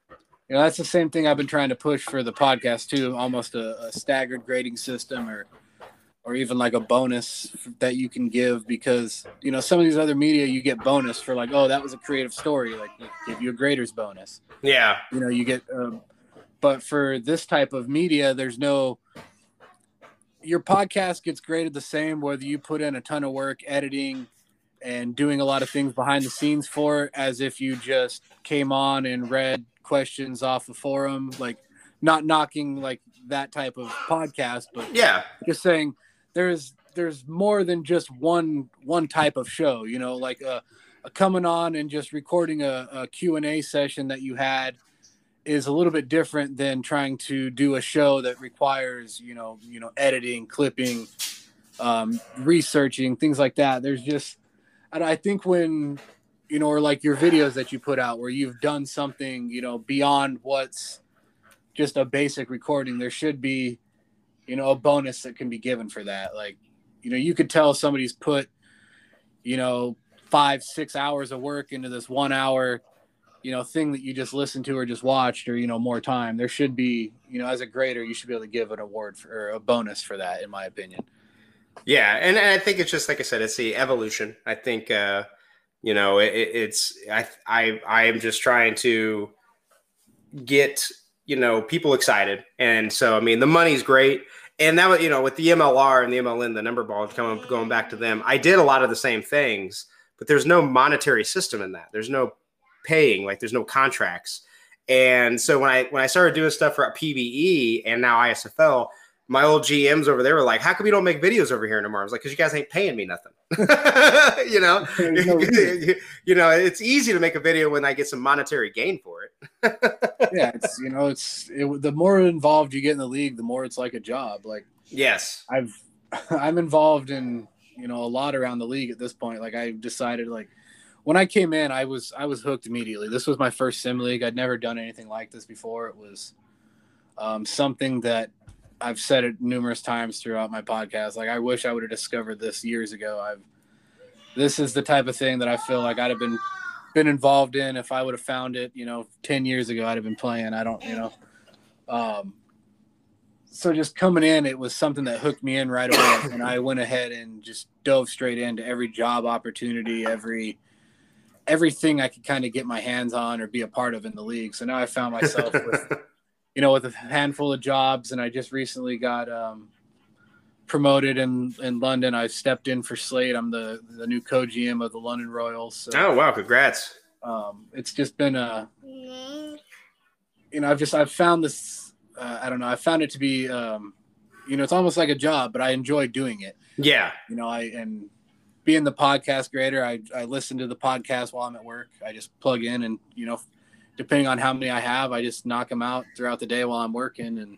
That's the same thing I've been trying to push for the podcast too, almost a staggered grading system or even like a bonus that you can give, because, some of these other media, you get bonus for like, oh, that was a creative story. Like they give you a grader's bonus. Yeah. You get, but for this type of media, there's no, your podcast gets graded the same, whether you put in a ton of work editing and doing a lot of things behind the scenes for it, as if you just came on and read questions off the forum, like not knocking like that type of podcast, but yeah, just saying there's more than just one type of show, like a coming on and just recording a Q&A session that you had is a little bit different than trying to do a show that requires, editing, clipping, researching, things like that. There's just, I think when, or like your videos that you put out where you've done something, beyond what's just a basic recording, there should be, a bonus that can be given for that. Like, you could tell somebody's put, 5-6 hours of work into this 1 hour, thing that you just listened to or just watched, or, more time. There should be, as a grader, you should be able to give an award or a bonus for that, in my opinion. Yeah. And I think it's just, like I said, it's the evolution. I think, I am just trying to get, people excited. And so, I mean, the money's great. And that was, with the MLR and the MLN, the number ball going back to them, I did a lot of the same things, but there's no monetary system in that. There's no paying, like there's no contracts. And so when I started doing stuff for PBE and now ISFL, my old GMs over there were like, how come you don't make videos over here anymore? I was like, because you guys ain't paying me nothing. It's easy to make a video when I get some monetary gain for it. Yeah, the more involved you get in the league, the more it's like a job. Like, yes, I'm involved in, a lot around the league at this point. Like, I decided, like, when I came in, I was hooked immediately. This was my first sim league. I'd never done anything like this before. It was something that I've said it numerous times throughout my podcast. Like, I wish I would have discovered this years ago. This is the type of thing that I feel like I'd have been involved in if I would have found it, 10 years ago. I'd have been playing. I don't, so just coming in, it was something that hooked me in right away, and I went ahead and just dove straight into every job opportunity, everything I could kind of get my hands on or be a part of in the league. So now I found myself with, with a handful of jobs, and I just recently got promoted in London. I stepped in for Slade. I'm the new co-GM of the London Royals. So, oh, wow. Congrats. It's just been I've found this, I don't know. I found it to be, it's almost like a job, but I enjoy doing it. Yeah. And being the podcast grader, I listen to the podcast while I'm at work. I just plug in and, depending on how many I have, I just knock them out throughout the day while I'm working. And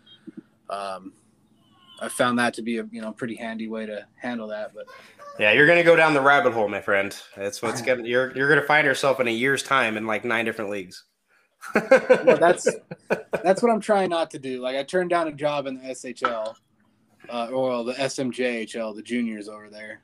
I found that to be a pretty handy way to handle that. But yeah, you're going to go down the rabbit hole, my friend. That's what's getting. You're going to find yourself in a year's time in like 9 different leagues. Well, that's what I'm trying not to do. Like, I turned down a job in the SHL, or the SMJHL, the juniors over there.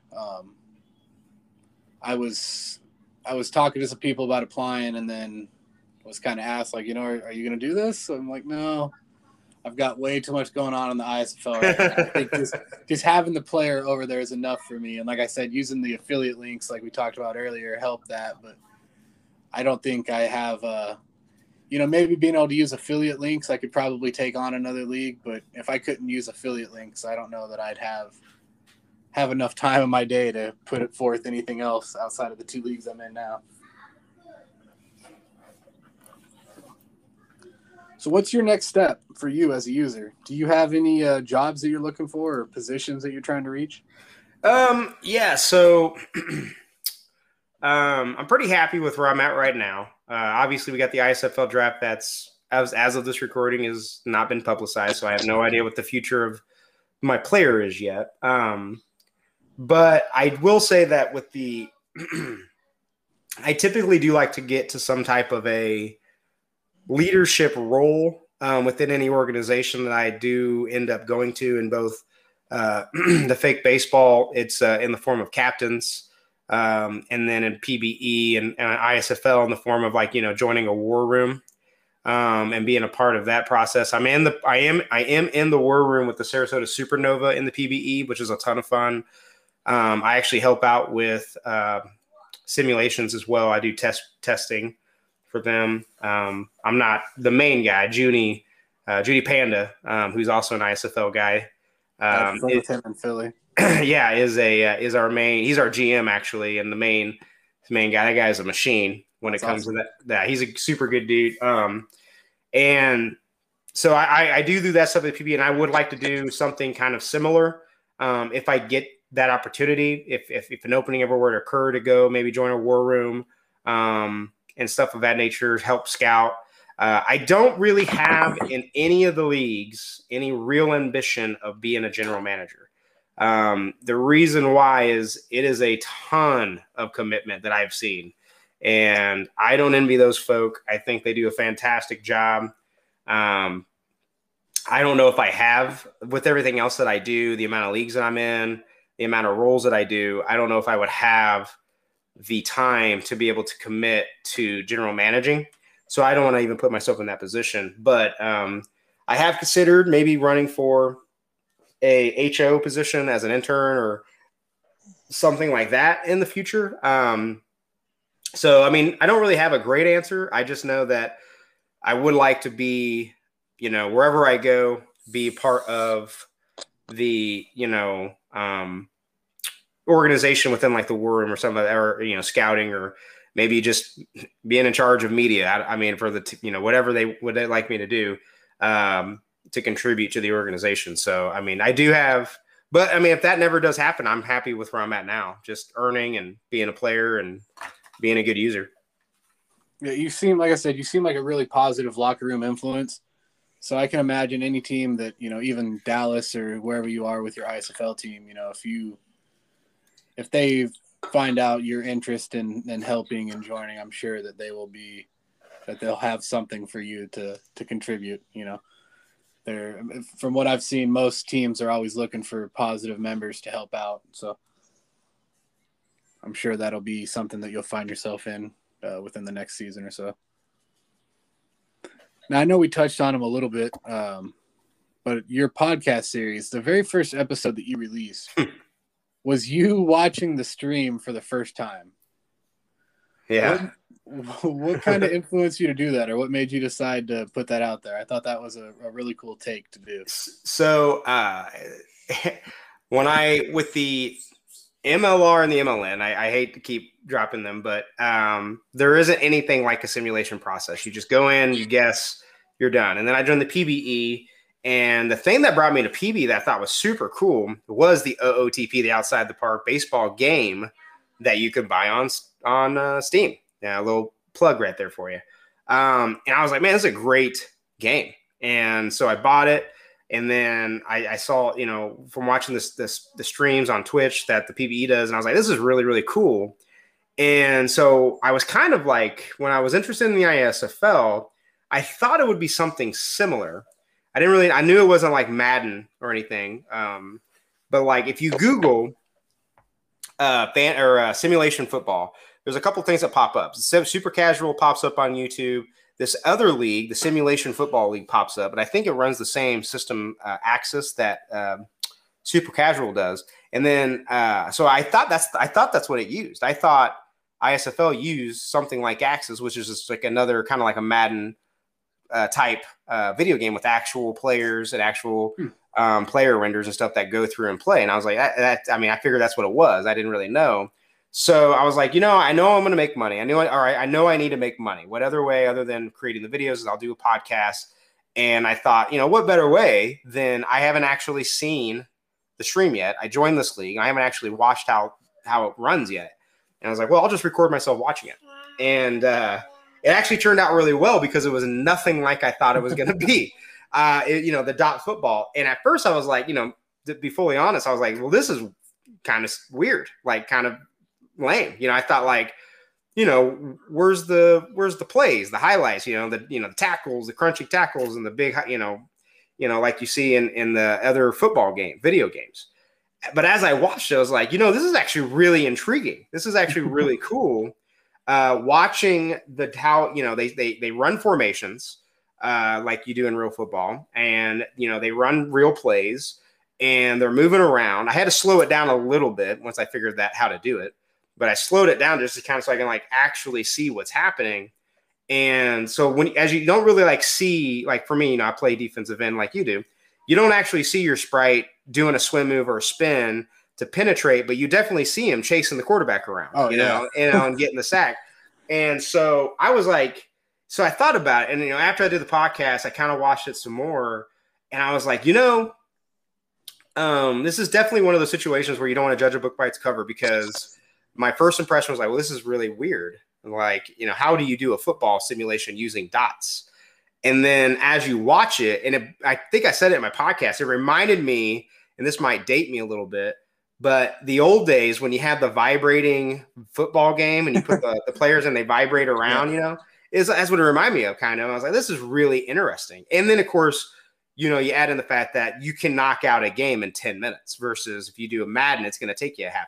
I was talking to some people about applying, and then was kind of asked, like, are you going to do this? So I'm like, no, I've got way too much going on in the ISFL right now. I think just having the player over there is enough for me. And like I said, using the affiliate links, like we talked about earlier, helped that. But I don't think I have, maybe being able to use affiliate links, I could probably take on another league. But if I couldn't use affiliate links, I don't know that I'd have enough time in my day to put it forth anything else outside of the 2 leagues I'm in now. So what's your next step for you as a user? Do you have any jobs that you're looking for or positions that you're trying to reach? Yeah, so I'm pretty happy with where I'm at right now. Obviously, we got the ISFL draft that's, as of this recording, has not been publicized, so I have no idea what the future of my player is yet. But I will say that with the I typically do like to get to some type of a leadership role within any organization that I do end up going to in both the fake baseball. It's in the form of captains, and then in PBE and ISFL in the form of, like, joining a war room. and being a part of that process. I am in the war room with the Sarasota Supernova in the PBE, which is a ton of fun. I actually help out with simulations as well. I do testing for them. I'm not the main guy. Judy Panda, who's also an ISFL guy. With him in Philly. Yeah, is our main. He's our GM actually, and the main guy. That guy is a machine when it comes to that. He's a super good dude. And so I do that stuff at PB, and I would like to do something kind of similar if I get that opportunity. If an opening ever were to occur to go, maybe join a war room and stuff of that nature, help scout. I don't really have in any of the leagues any real ambition of being a general manager. The reason why is it is a ton of commitment that I've seen, and I don't envy those folk. I think they do a fantastic job. I don't know if I have, with everything else that I do, the amount of leagues that I'm in, the amount of roles that I do, I don't know if I would have the time to be able to commit to general managing. So I don't want to even put myself in that position. But I have considered maybe running for a HO position as an intern or something like that in the future. So, I mean, I don't really have a great answer. I just know that I would like to be, wherever I go, be part of the, organization within like the war room or something, or, scouting, or maybe just being in charge of media. I mean, for the, whatever they would like me to do to contribute to the organization. So, I mean, I do have, but I mean, if that never does happen, I'm happy with where I'm at now, just earning and being a player and being a good user. Yeah, you seem like a really positive locker room influence. So I can imagine any team that, even Dallas or wherever you are with your ISFL team, if they find out your interest in helping and joining, I'm sure that they'll have something for you to contribute. From what I've seen, most teams are always looking for positive members to help out. So I'm sure that'll be something that you'll find yourself in within the next season or so. Now, I know we touched on them a little bit, but your podcast series, the very first episode that you released was you watching the stream for the first time. Yeah. What kind of influenced you to do that, or what made you decide to put that out there? I thought that was a really cool take to do. So with the MLR and the MLN, I hate to keep dropping them, but there isn't anything like a simulation process. You just go in, you guess, you're done. And then I joined the PBE, and the thing that brought me to PB that I thought was super cool was the OOTP, the Outside the Park baseball game that you could buy on Steam. Yeah, a little plug right there for you. And I was like, man, this is a great game. And so I bought it. And then I saw, from watching the streams on Twitch that the PBE does, and I was like, this is really, really cool. And so I was kind of like, when I was interested in the ISFL, I thought it would be something similar. I knew it wasn't like Madden or anything. But like if you Google simulation football, there's a couple things that pop up. Super Casual pops up on YouTube. This other league, the Simulation Football League, pops up, and I think it runs the same system Axis that Super Casual does. And then, so I thought that's what it used. I thought ISFL used something like Axis, which is just like another kind of like a Madden type video game with actual players and actual player renders and stuff that go through and play. And I was like, I figured that's what it was. I didn't really know. So I was like, I know I'm going to make money. I know I need to make money. What other way other than creating the videos is I'll do a podcast. And I thought, what better way than I haven't actually seen the stream yet. I joined this league. And I haven't actually watched how it runs yet. And I was like, well, I'll just record myself watching it. And it actually turned out really well because it was nothing like I thought it was going to be. The dot football. And at first I was like, to be fully honest, I was like, well, this is kind of weird, like kind of lame. I thought like, where's the plays, the highlights, the tackles, the crunching tackles, and the big, like you see in the other football video games. But as I watched it, I was like, this is actually really intriguing. This is actually really cool. Watching how they run formations. like you do in real football. And, they run real plays and they're moving around. I had to slow it down a little bit once I figured that how to do it. But I slowed it down just to kind of so I can like actually see what's happening. And so as you don't really like see, like for me, I play defensive end like you do. You don't actually see your sprite doing a swim move or a spin to penetrate, but you definitely see him chasing the quarterback around, and getting the sack. And so I was like, so I thought about it. And, after I did the podcast, I kind of watched it some more and I was like, this is definitely one of those situations where you don't want to judge a book by its cover, because my first impression was like, well, this is really weird. Like, how do you do a football simulation using dots? And then as you watch it, and I think I said it in my podcast, it reminded me, and this might date me a little bit, but the old days when you had the vibrating football game and you put the players and they vibrate around, that's what it reminded me of kind of. I was like, this is really interesting. And then, of course, you add in the fact that you can knock out a game in 10 minutes versus if you do a Madden, it's going to take you a half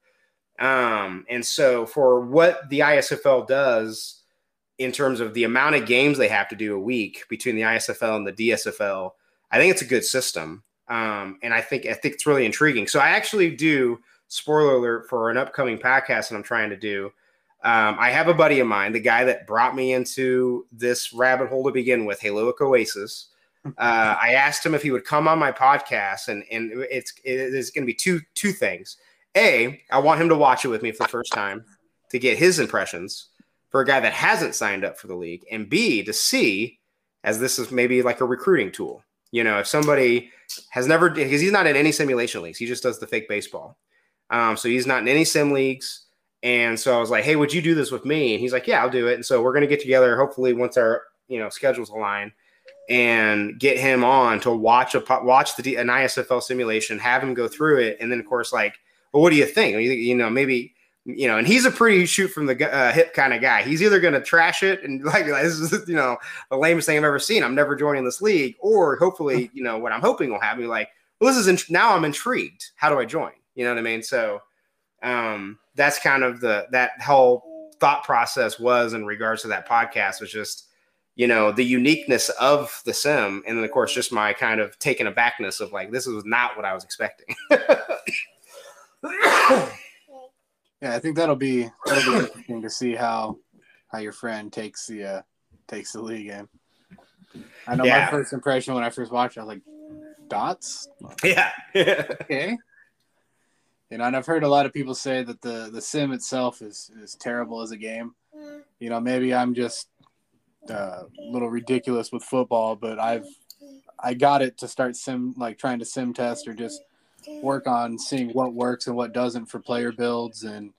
hour. And so for what the ISFL does in terms of the amount of games they have to do a week between the ISFL and the DSFL, I think it's a good system. And I think it's really intriguing. So I actually do, spoiler alert, for an upcoming podcast that I'm trying to do. I have a buddy of mine, the guy that brought me into this rabbit hole to begin with, Heroic Oasis. I asked him if he would come on my podcast, and it's going to be two things. A, I want him to watch it with me for the first time to get his impressions for a guy that hasn't signed up for the league. And B, to see, as this is maybe like a recruiting tool. If somebody has never, because he's not in any simulation leagues, he just does the fake baseball. So he's not in any sim leagues. And so I was like, hey, would you do this with me? And he's like, yeah, I'll do it. And so we're going to get together, hopefully once our, schedules align, and get him on to watch an ISFL simulation, have him go through it. And then of course, like, well, what do you think? Maybe, and he's a pretty shoot from the hip kind of guy. He's either going to trash it and like this is, the lamest thing I've ever seen. I'm never joining this league. Or hopefully, what I'm hoping will have me like, well, this is now I'm intrigued. How do I join? You know what I mean? So that's kind of that whole thought process was in regards to that podcast, was just, the uniqueness of the sim. And then of course, just my kind of taken abackness of like, this was not what I was expecting. Yeah, I think that'll be interesting to see how your friend takes the league in. I know my first impression when I first watched it, I was like, dots? Yeah. Okay. And I've heard a lot of people say that the sim itself is terrible as a game. Maybe I'm just a little ridiculous with football, but I got it to start trying to sim test or just work on seeing what works and what doesn't for player builds. And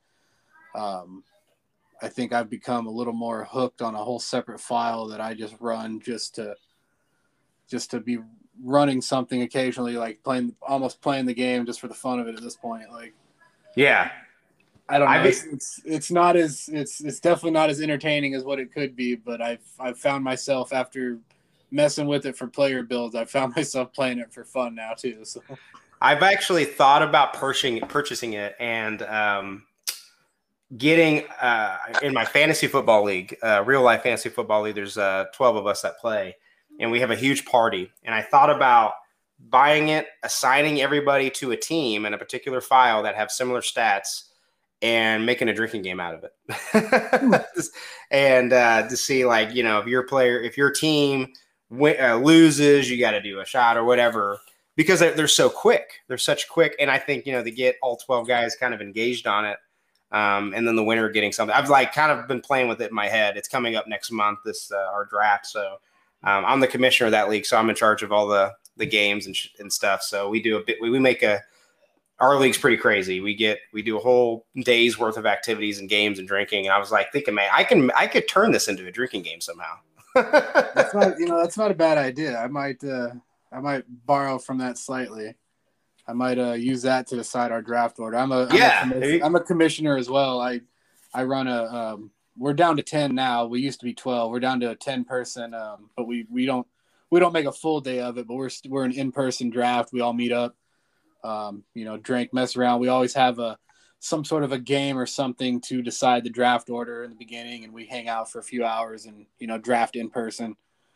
I think I've become a little more hooked on a whole separate file that I just run just to be running something occasionally, like almost playing the game just for the fun of it at this point. Like, yeah, I don't know. It's definitely not as entertaining as what it could be, but I've found myself, after messing with it for player builds, I've found myself playing it for fun now too. So I've actually thought about purchasing it and getting in my fantasy football league, real life fantasy football league. There's 12 of us that play, and we have a huge party. And I thought about buying it, assigning everybody to a team in a particular file that have similar stats, and making a drinking game out of it. And to see, like, if your team loses, you got to do a shot or whatever, because they're so quick. They're such quick. And I think, to get all 12 guys kind of engaged on it, and then the winner getting something. I've kind of been playing with it in my head. It's coming up next month, our draft. So I'm the commissioner of that league, so I'm in charge of all the games and stuff. So we do our league's pretty crazy. We do a whole day's worth of activities and games and drinking. And I was like thinking, man, I could turn this into a drinking game somehow. That's not a bad idea. I might borrow from that slightly. I might use that to decide our draft order. I'm a commissioner as well. I run we're down to 10 now. We used to be 12. We're down to a 10 person. But we don't make a full day of it, but we're an in-person draft. We all meet up, drink, mess around. We always have some sort of a game or something to decide the draft order in the beginning, and we hang out for a few hours and, draft in person.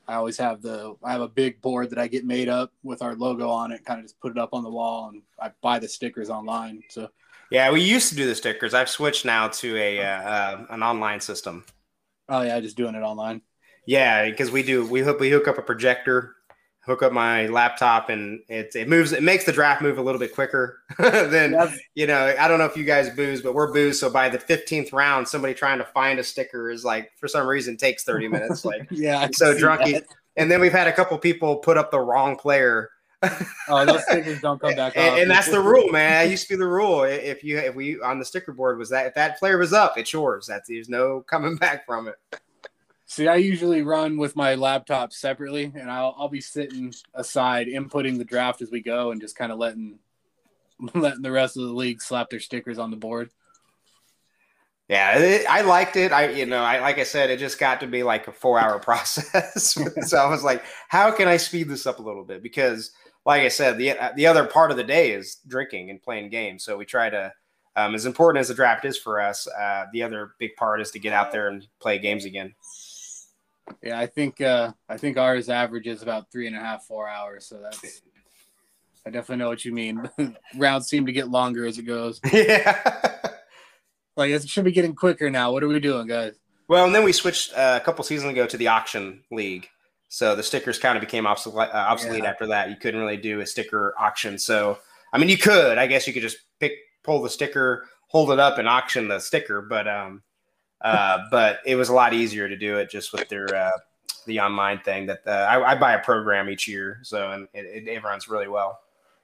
I always have I have a big board that I get made up with our logo on it, kind of just put it up on the wall, and I buy the stickers online. So Yeah, we used to do the stickers. I've switched now to an online system. oh yeah, just doing it online. Yeah, because we hook up a projector, hook up my laptop, and it makes the draft move a little bit quicker than I don't know if you guys booze, but we're booze. So by the 15th round, somebody trying to find a sticker is like, for some reason, takes 30 minutes. Like, yeah, so drunky. And then we've had a couple people put up the wrong player. Oh, those stickers don't come back and that's the rule, man. That used to be the rule. If we on the sticker board was that if that player was up, it's yours. There's no coming back from it. See, I usually run with my laptop separately, and I'll be sitting aside, inputting the draft as we go, and just kind of letting the rest of the league slap their stickers on the board. Yeah, I liked it. Like I said, it just got to be like a 4-hour process. So I was like, how can I speed this up a little bit? Because, like I said, the other part of the day is drinking and playing games. So we try to, as important as the draft is for us, the other big part is to get out there and play games again. Yeah, I think ours averages about 3.5, 4 hours. So I definitely know what you mean. Rounds seem to get longer as it goes. Yeah. Like, it should be getting quicker now. What are we doing, guys? Well, and then we switched a couple seasons ago to the auction league. So the stickers kind of became obsolete after that. You couldn't really do a sticker auction. So, I mean, you could. I guess you could just pull the sticker, hold it up, and auction the sticker. But it was a lot easier to do it just with the online thing. That I buy a program each year, so and it runs really well.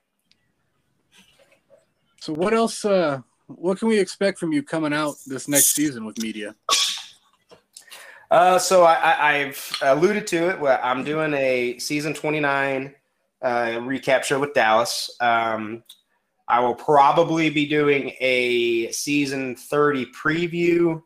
So what else? What can we expect from you coming out this next season with media? So I've alluded to it. Well, I'm doing a season 29 recap show with Dallas. I will probably be doing a season 30 preview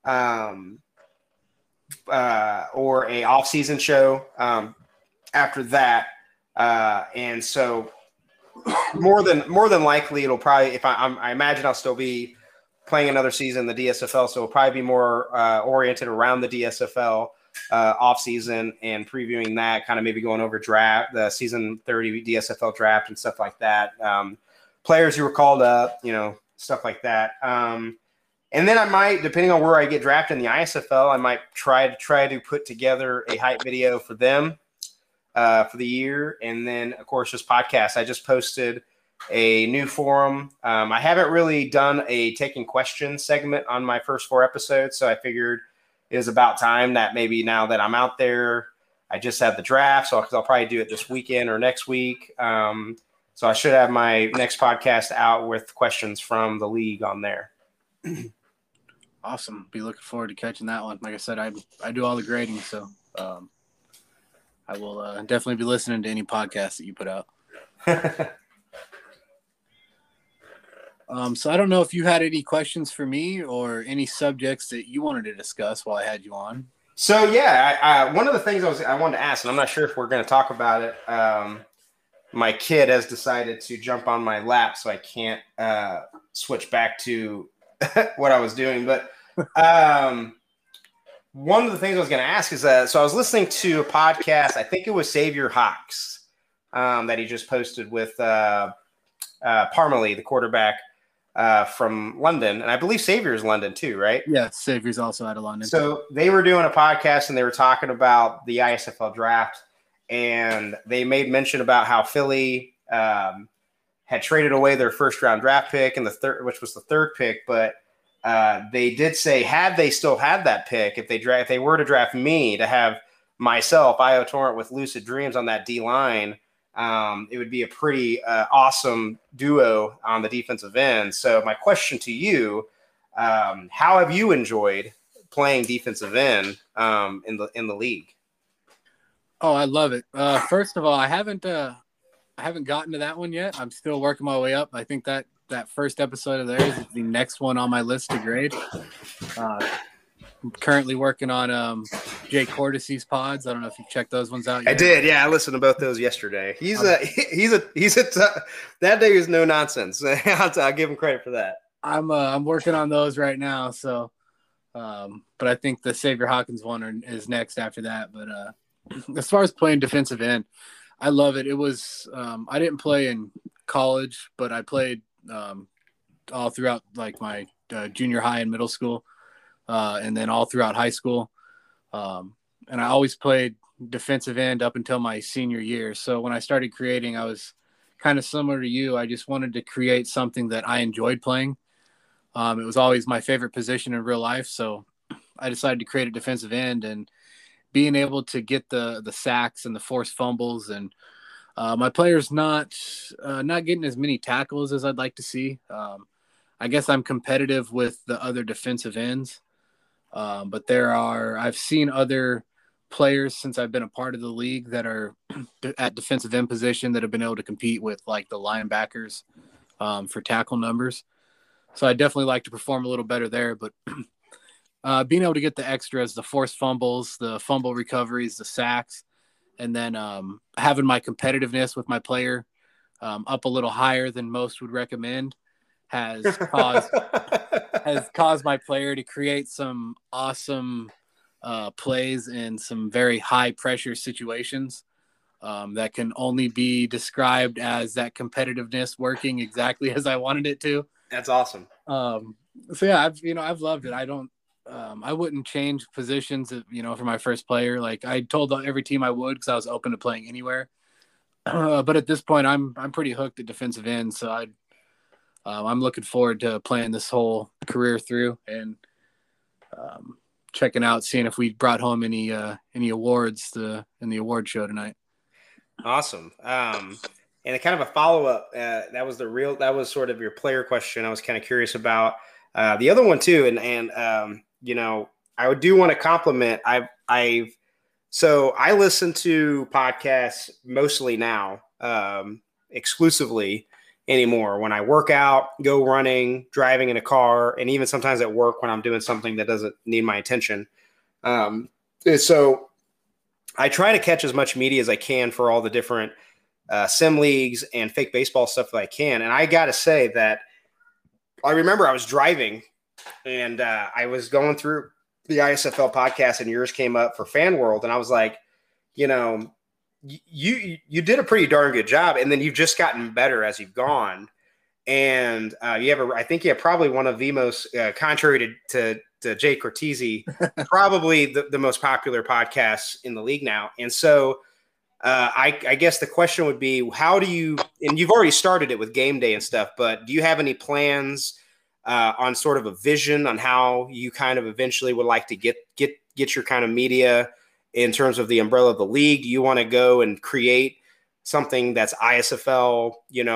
or a off-season show after that. And so more than likely it'll probably, if I imagine I'll still be playing another season in the DSFL, so it'll probably be more oriented around the DSFL off season and previewing that, kind of maybe going over the season 30 DSFL draft and stuff like that. Players who were called up, stuff like that. And then I might, depending on where I get drafted in the ISFL, I might try to put together a hype video for them for the year. And then, of course, just podcasts. I just posted a new forum. I haven't really done a taking questions segment on my first 4 episodes, so I figured it was about time that maybe now that I'm out there, I just had the draft, so I'll probably do it this weekend or next week. So I should have my next podcast out with questions from the league on there. Awesome. Be looking forward to catching that one. Like I said, I do all the grading, so I will definitely be listening to any podcast that you put out. So I don't know if you had any questions for me or any subjects that you wanted to discuss while I had you on. So yeah, one of the things I wanted to ask, and I'm not sure if we're going to talk about it. My kid has decided to jump on my lap, so I can't switch back to what I was doing. But one of the things I was going to ask is so I was listening to a podcast. I think it was Xavier Hawks that he just posted with Parmalee, the quarterback from London. And I believe Xavier's London too, right? Yeah, Xavier's also out of London. So they were doing a podcast and they were talking about the ISFL draft. And they made mention about how Philly had traded away their first round draft pick and which was the 3rd pick. But they did say, had they still had that pick, if they were to draft me, to have myself, Io Torrent, with Lucid Dreams on that D line, it would be a pretty awesome duo on the defensive end. So my question to you, how have you enjoyed playing defensive end in the league? Oh, I love it. First of all, I haven't gotten to that one yet. I'm still working my way up. I think that first episode of theirs is the next one on my list to grade. I'm currently working on Jake Cortessy's pods. I don't know if you've checked those ones out yet. I did. Yeah, I listened to both those yesterday. That day is no nonsense. I'll give him credit for that. I'm working on those right now. So, but I think the Xavier Hawkins one is next after that. But as far as playing defensive end, I love it. It was I didn't play in college, but I played all throughout like my junior high and middle school, and then all throughout high school. And I always played defensive end up until my senior year. So when I started creating, I was kind of similar to you. I just wanted to create something that I enjoyed playing. It was always my favorite position in real life. So I decided to create a defensive end, and being able to get the sacks and the forced fumbles, and my players not getting as many tackles as I'd like to see. I guess I'm competitive with the other defensive ends, but I've seen other players since I've been a part of the league that are at defensive end position that have been able to compete with like the linebackers for tackle numbers. So I definitely like to perform a little better there, but being able to get the extras, the forced fumbles, the fumble recoveries, the sacks, and then having my competitiveness with my player up a little higher than most would recommend has caused my player to create some awesome plays in some very high pressure situations that can only be described as that competitiveness working exactly as I wanted it to. That's awesome. So yeah, I've loved it. I wouldn't change positions, for my first player. Like I told every team I would, because I was open to playing anywhere. But at this point, I'm pretty hooked at defensive end. So I'm looking forward to playing this whole career through and checking out, seeing if we brought home any awards in the award show tonight. Awesome. And a kind of a follow-up, that was sort of your player question. I was kind of curious about the other one too. And I do want to compliment, so I listen to podcasts mostly now, exclusively anymore when I work out, go running, driving in a car, and even sometimes at work when I'm doing something that doesn't need my attention. So I try to catch as much media as I can for all the different sim leagues and fake baseball stuff that I can. And I got to say that I remember I was driving and I was going through the ISFL podcast and yours came up for Fan World. And I was like, you did a pretty darn good job. And then you've just gotten better as you've gone. And I think you have probably one of the most, contrary to Jay Cortese, probably the most popular podcasts in the league now. And so I guess the question would be, and you've already started it with game day and stuff, but do you have any plans on sort of a vision on how you kind of eventually would like to get your kind of media in terms of the umbrella of the league? Do you want to go and create something that's ISFL,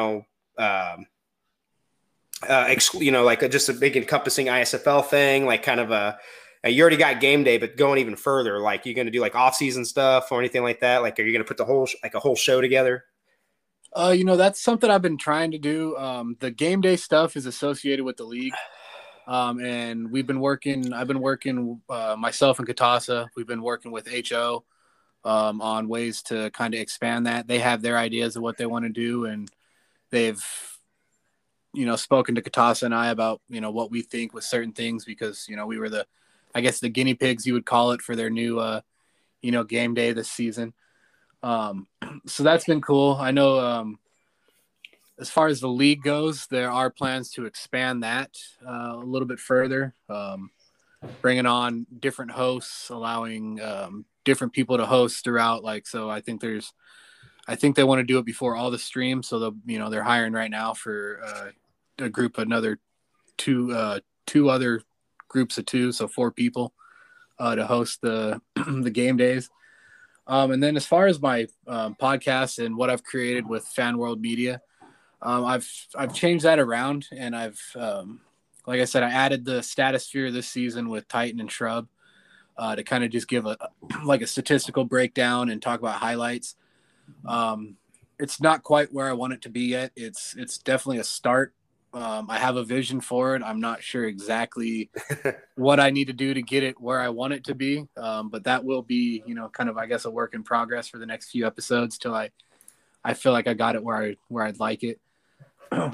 like just a big encompassing ISFL thing, like kind of you already got game day, but going even further, like you're going to do like off-season stuff or anything like that? Like, are you going to put a whole show together? That's something I've been trying to do. The game day stuff is associated with the league. And I've been working myself and Katasa. We've been working with HO on ways to kind of expand that. They have their ideas of what they want to do, and they've, spoken to Katasa and I about, what we think with certain things, because, we were the guinea pigs, you would call it, for their new, game day this season. So that's been cool. I know, as far as the league goes, there are plans to expand that a little bit further, bringing on different hosts, allowing different people to host throughout. So I think they want to do it before all the streams. So they're hiring right now for a group, another two other groups of two, so 4 people to host the the game days. And then as far as my podcast and what I've created with Fan World Media, I've changed that around, and I've like I said, I added the Statosphere this season with Titan and Shrub to kind of just give a statistical breakdown and talk about highlights. It's not quite where I want it to be yet. It's definitely a start. I have a vision for it. I'm not sure exactly what I need to do to get it where I want it to be. But that will be, kind of, I guess, a work in progress for the next few episodes till I feel like I got it where I'd like it.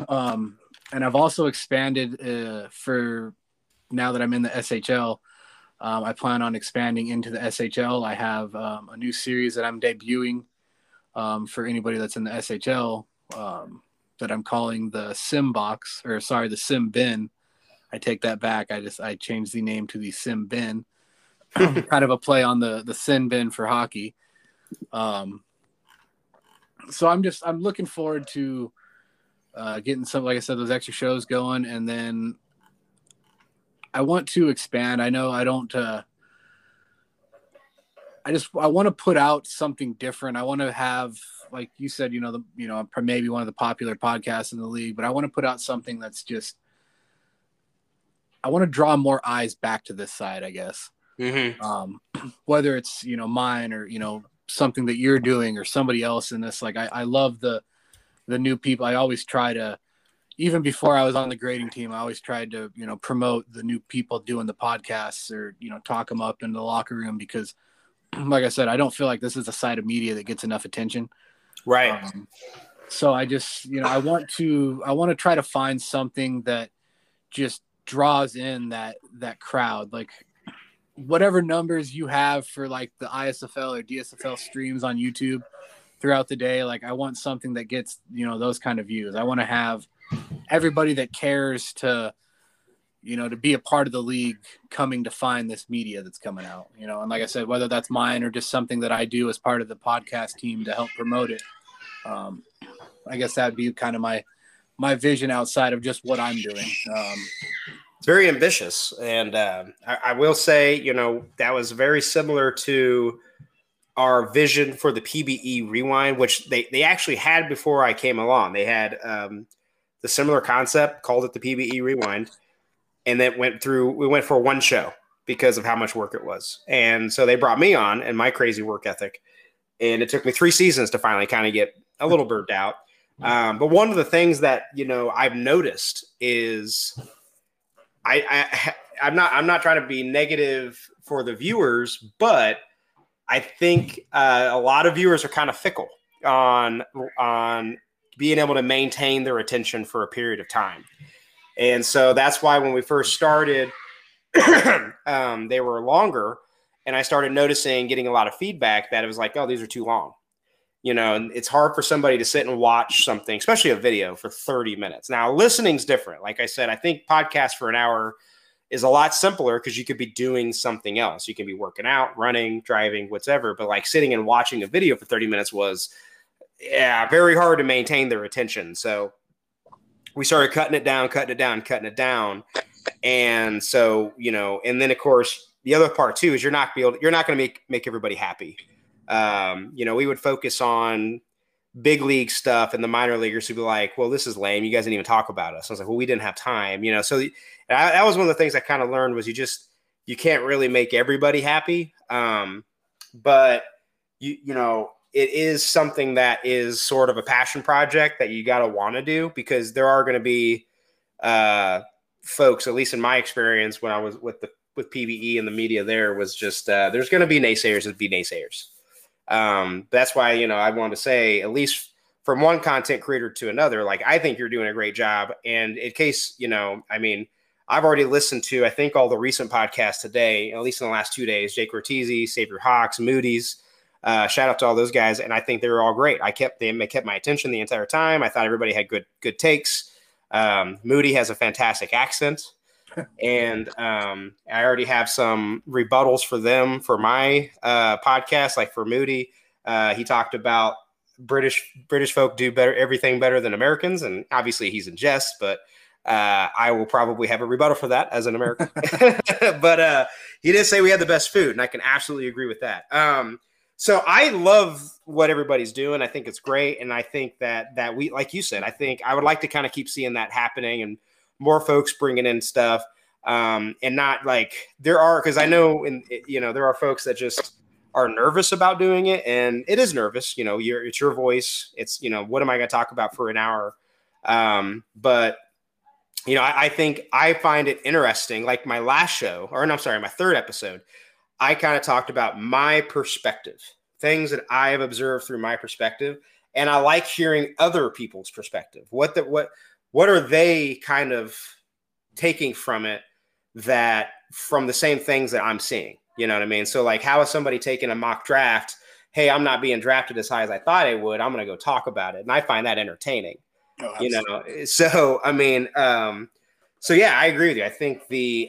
And I've also expanded for now that I'm in the SHL. I plan on expanding into the SHL. I have a new series that I'm debuting for anybody that's in the SHL that I'm calling the Sim Box, or sorry, the Sim Bin. I take that back. I changed the name to the Sim Bin, kind of a play on the Sin Bin for hockey. So I'm looking forward to getting some, like I said, those extra shows going, and then I want to expand. I know I don't. I want to put out something different. I want to have, like you said, maybe one of the popular podcasts in the league, but I want to put out something that's just. I want to draw more eyes back to this side, I guess. Mm-hmm. Whether it's mine or something that you're doing or somebody else in this. Like I love the new people. I always try to, even before I was on the grading team, I always tried to promote the new people doing the podcasts or talk them up in the locker room, because like I said, I don't feel like this is a side of media that gets enough attention. Right. So I just I want to try to find something that just draws in that crowd. Like whatever numbers you have for like the ISFL or DSFL streams on YouTube throughout the day, like I want something that gets those kind of views. I want to have everybody that cares to to be a part of the league coming to find this media that's coming out, and like I said, whether that's mine or just something that I do as part of the podcast team to help promote it. I guess that'd be kind of my vision outside of just what I'm doing. It's very ambitious. And I will say, that was very similar to our vision for the PBE Rewind, which they actually had before I came along. They had the similar concept, called it the PBE Rewind. And then we went for one show because of how much work it was. And so they brought me on and my crazy work ethic. And it took me 3 seasons to finally kind of get a little burnt out. But one of the things that, I've noticed is I'm not trying to be negative for the viewers, but I think a lot of viewers are kind of fickle on being able to maintain their attention for a period of time. And so that's why when we first started, they were longer, and I started getting a lot of feedback that it was like, oh, these are too long. And it's hard for somebody to sit and watch something, especially a video, for 30 minutes. Now, listening's different. Like I said, I think podcasts for an hour is a lot simpler because you could be doing something else. You can be working out, running, driving, whatever. But like sitting and watching a video for 30 minutes was, very hard to maintain their attention. So we started cutting it down. And so, and then of course, the other part too is you're not going to make everybody happy. We would focus on big league stuff, and the minor leaguers would be like, well, this is lame. You guys didn't even talk about us. I was like, well, we didn't have time, so that was one of the things I kind of learned was you can't really make everybody happy. But it is something that is sort of a passion project that you got to want to do, because there are going to be, folks, at least in my experience, when I was with PBE and the media, there was just, there's going to be naysayers and be naysayers. That's why, I want to say, at least from one content creator to another, like, I think you're doing a great job. And in case, I've already listened to, I think, all the recent podcasts today, at least in the last 2 days, Jake Ortiz, Savior Hawks, Moody's, shout out to all those guys. And I think they were all great. They kept my attention the entire time. I thought everybody had good takes. Moody has a fantastic accent. And I already have some rebuttals for them for my podcast, like for Moody. He talked about British folk do everything better than Americans, and obviously he's in jest, but I will probably have a rebuttal for that as an American. But he did say we had the best food, and I can absolutely agree with that. So I love what everybody's doing. I think it's great, and I think that we, like you said, I think I would like to kind of keep seeing that happening and more folks bringing in stuff, and not like because I know there are folks that just are nervous about doing it, and it is nervous. It's your voice. It's what am I going to talk about for an hour? But I think I find it interesting. Like my last show, my third episode, I kind of talked about my perspective, things that I have observed through my perspective, and I like hearing other people's perspective. What are they kind of taking from it that from the same things that I'm seeing. You know what I mean? So like, how is somebody taking a mock draft? Hey, I'm not being drafted as high as I thought I would. I'm going to go talk about it. And I find that entertaining, you know? So, I mean, so yeah, I agree with you. I think the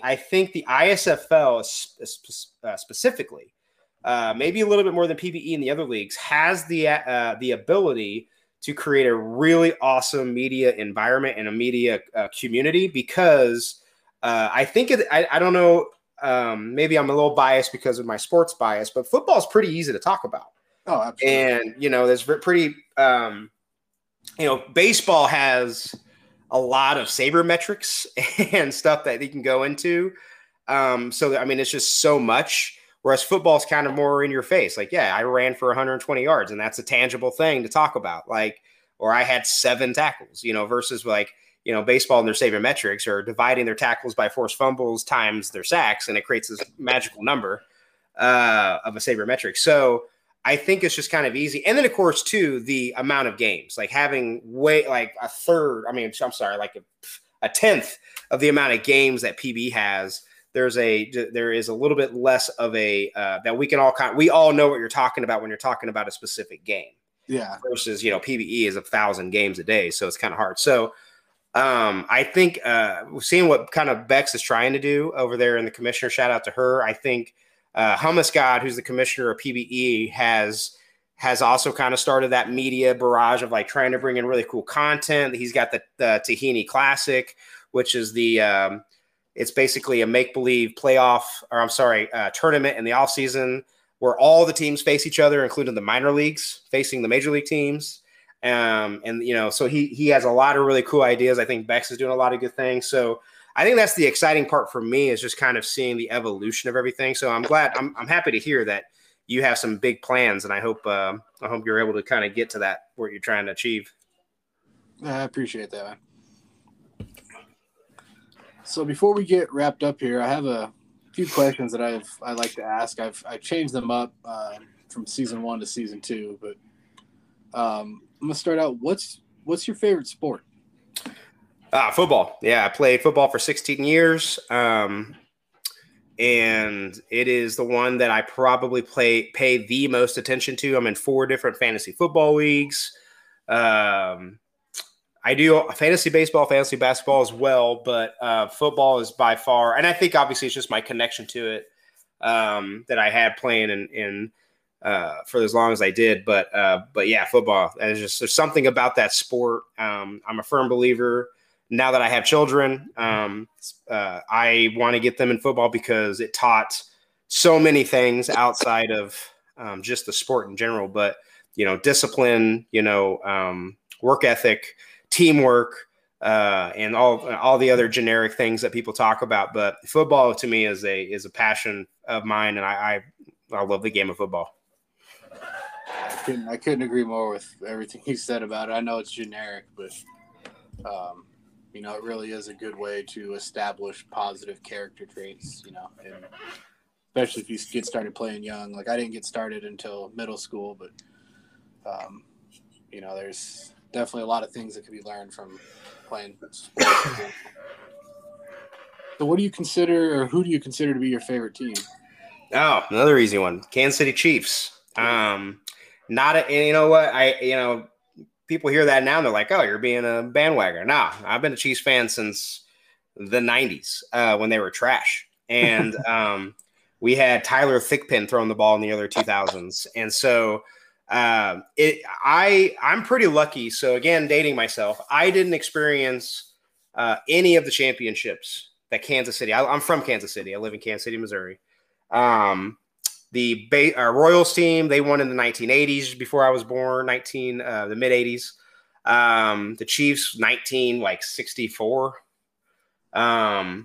ISFL specifically, maybe a little bit more than PBE and the other leagues, has the ability to create a really awesome media environment and a media community, because I think I don't know, maybe I'm a little biased because of my sports bias, but football is pretty easy to talk about. Oh, absolutely. And, you know, there's pretty, you know, baseball has a lot of sabermetrics and stuff that you can go into. So, I mean, it's just so much. Whereas football is kind of more in your face. Like, yeah, I ran for 120 yards, and that's a tangible thing to talk about. Like, or I had 7 tackles, you know, versus like, you know, baseball and their sabermetrics are dividing their tackles by forced fumbles times their sacks, and it creates this magical number of a sabermetric. So I think it's just kind of easy. And then, of course, too, the amount of games, like having like a third, I mean, I'm sorry, like a tenth of the amount of games that PB has. There is a little bit less of a that we can we all know what you're talking about when you're talking about a specific game. Yeah. Versus, you know, PBE is 1,000 games a day, so it's kind of hard. So I think seeing what kind of Bex is trying to do over there in the commissioner, shout out to her. I think Hummus God, who's the commissioner of PBE, has also kind of started that media barrage of like trying to bring in really cool content. He's got the Tahini Classic, which is the it's basically a make-believe tournament in the offseason where all the teams face each other, including the minor leagues facing the major league teams. And, you know, so he has a lot of really cool ideas. I think Bex is doing a lot of good things. So I think that's the exciting part for me, is just kind of seeing the evolution of everything. So I'm happy to hear that you have some big plans, and I hope you're able to kind of get to that where you're trying to achieve. I appreciate that, man. So before we get wrapped up here, I have a few questions that I like to ask. I've changed them up from season 1 to season 2, but I'm gonna start out. What's your favorite sport? Football. Yeah, I played football for 16 years, and it is the one that I probably pay the most attention to. I'm in 4 different fantasy football leagues. I do fantasy baseball, fantasy basketball as well, but football is by far, and I think obviously it's just my connection to it that I had playing in for as long as I did. But yeah, football. There's something about that sport. I'm a firm believer. Now that I have children, I want to get them in football because it taught so many things outside of just the sport in general. But, you know, discipline, you know, work ethic, teamwork, and all the other generic things that people talk about. But football to me is a passion of mine, and I love the game of football. I couldn't agree more with everything you said about it. I know it's generic, but you know, it really is a good way to establish positive character traits, you know, and especially if you get started playing young. Like, I didn't get started until middle school, but you know, there's definitely a lot of things that can be learned from playing sports. So what do you consider, or who do you consider to be your favorite team? Oh, another easy one. Kansas City Chiefs. And you know what? People hear that now and they're like, oh, you're being a bandwagoner. Nah, I've been a Chiefs fan since the 90s when they were trash. And we had Tyler Thigpen throwing the ball in the early 2000s. And so I'm pretty lucky. So again, dating myself, I didn't experience any of the championships that Kansas City. I'm from Kansas City. I live in Kansas City, Missouri. The Royals team, they won in the 1980s before I was born, the mid 80s. The Chiefs, 1964. And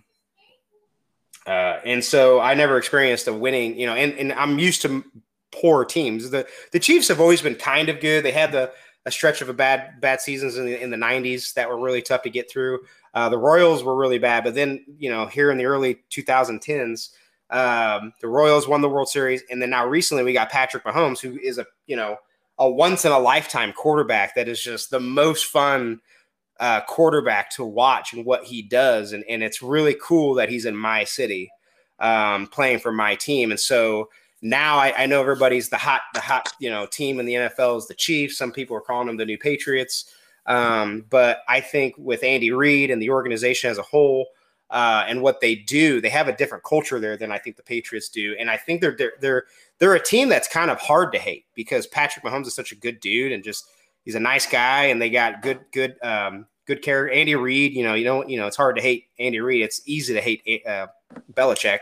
so I never experienced a winning, you know, and I'm used to poor teams. The Chiefs have always been kind of good. They had a stretch of bad seasons in the 90s that were really tough to get through. The Royals were really bad, but then, you know, here in the early 2010s, the Royals won the World Series, and then now recently we got Patrick Mahomes, who is a once in a lifetime quarterback that is just the most fun quarterback to watch and what he does. And it's really cool that he's in my city playing for my team. And so now I know everybody's the hot, team in the NFL is the Chiefs. Some people are calling them the new Patriots. But I think with Andy Reid and the organization as a whole, and what they do, they have a different culture there than I think the Patriots do. And I think they're a team that's kind of hard to hate because Patrick Mahomes is such a good dude and just he's a nice guy, and they got good character. Andy Reid, it's hard to hate Andy Reid. It's easy to hate Belichick.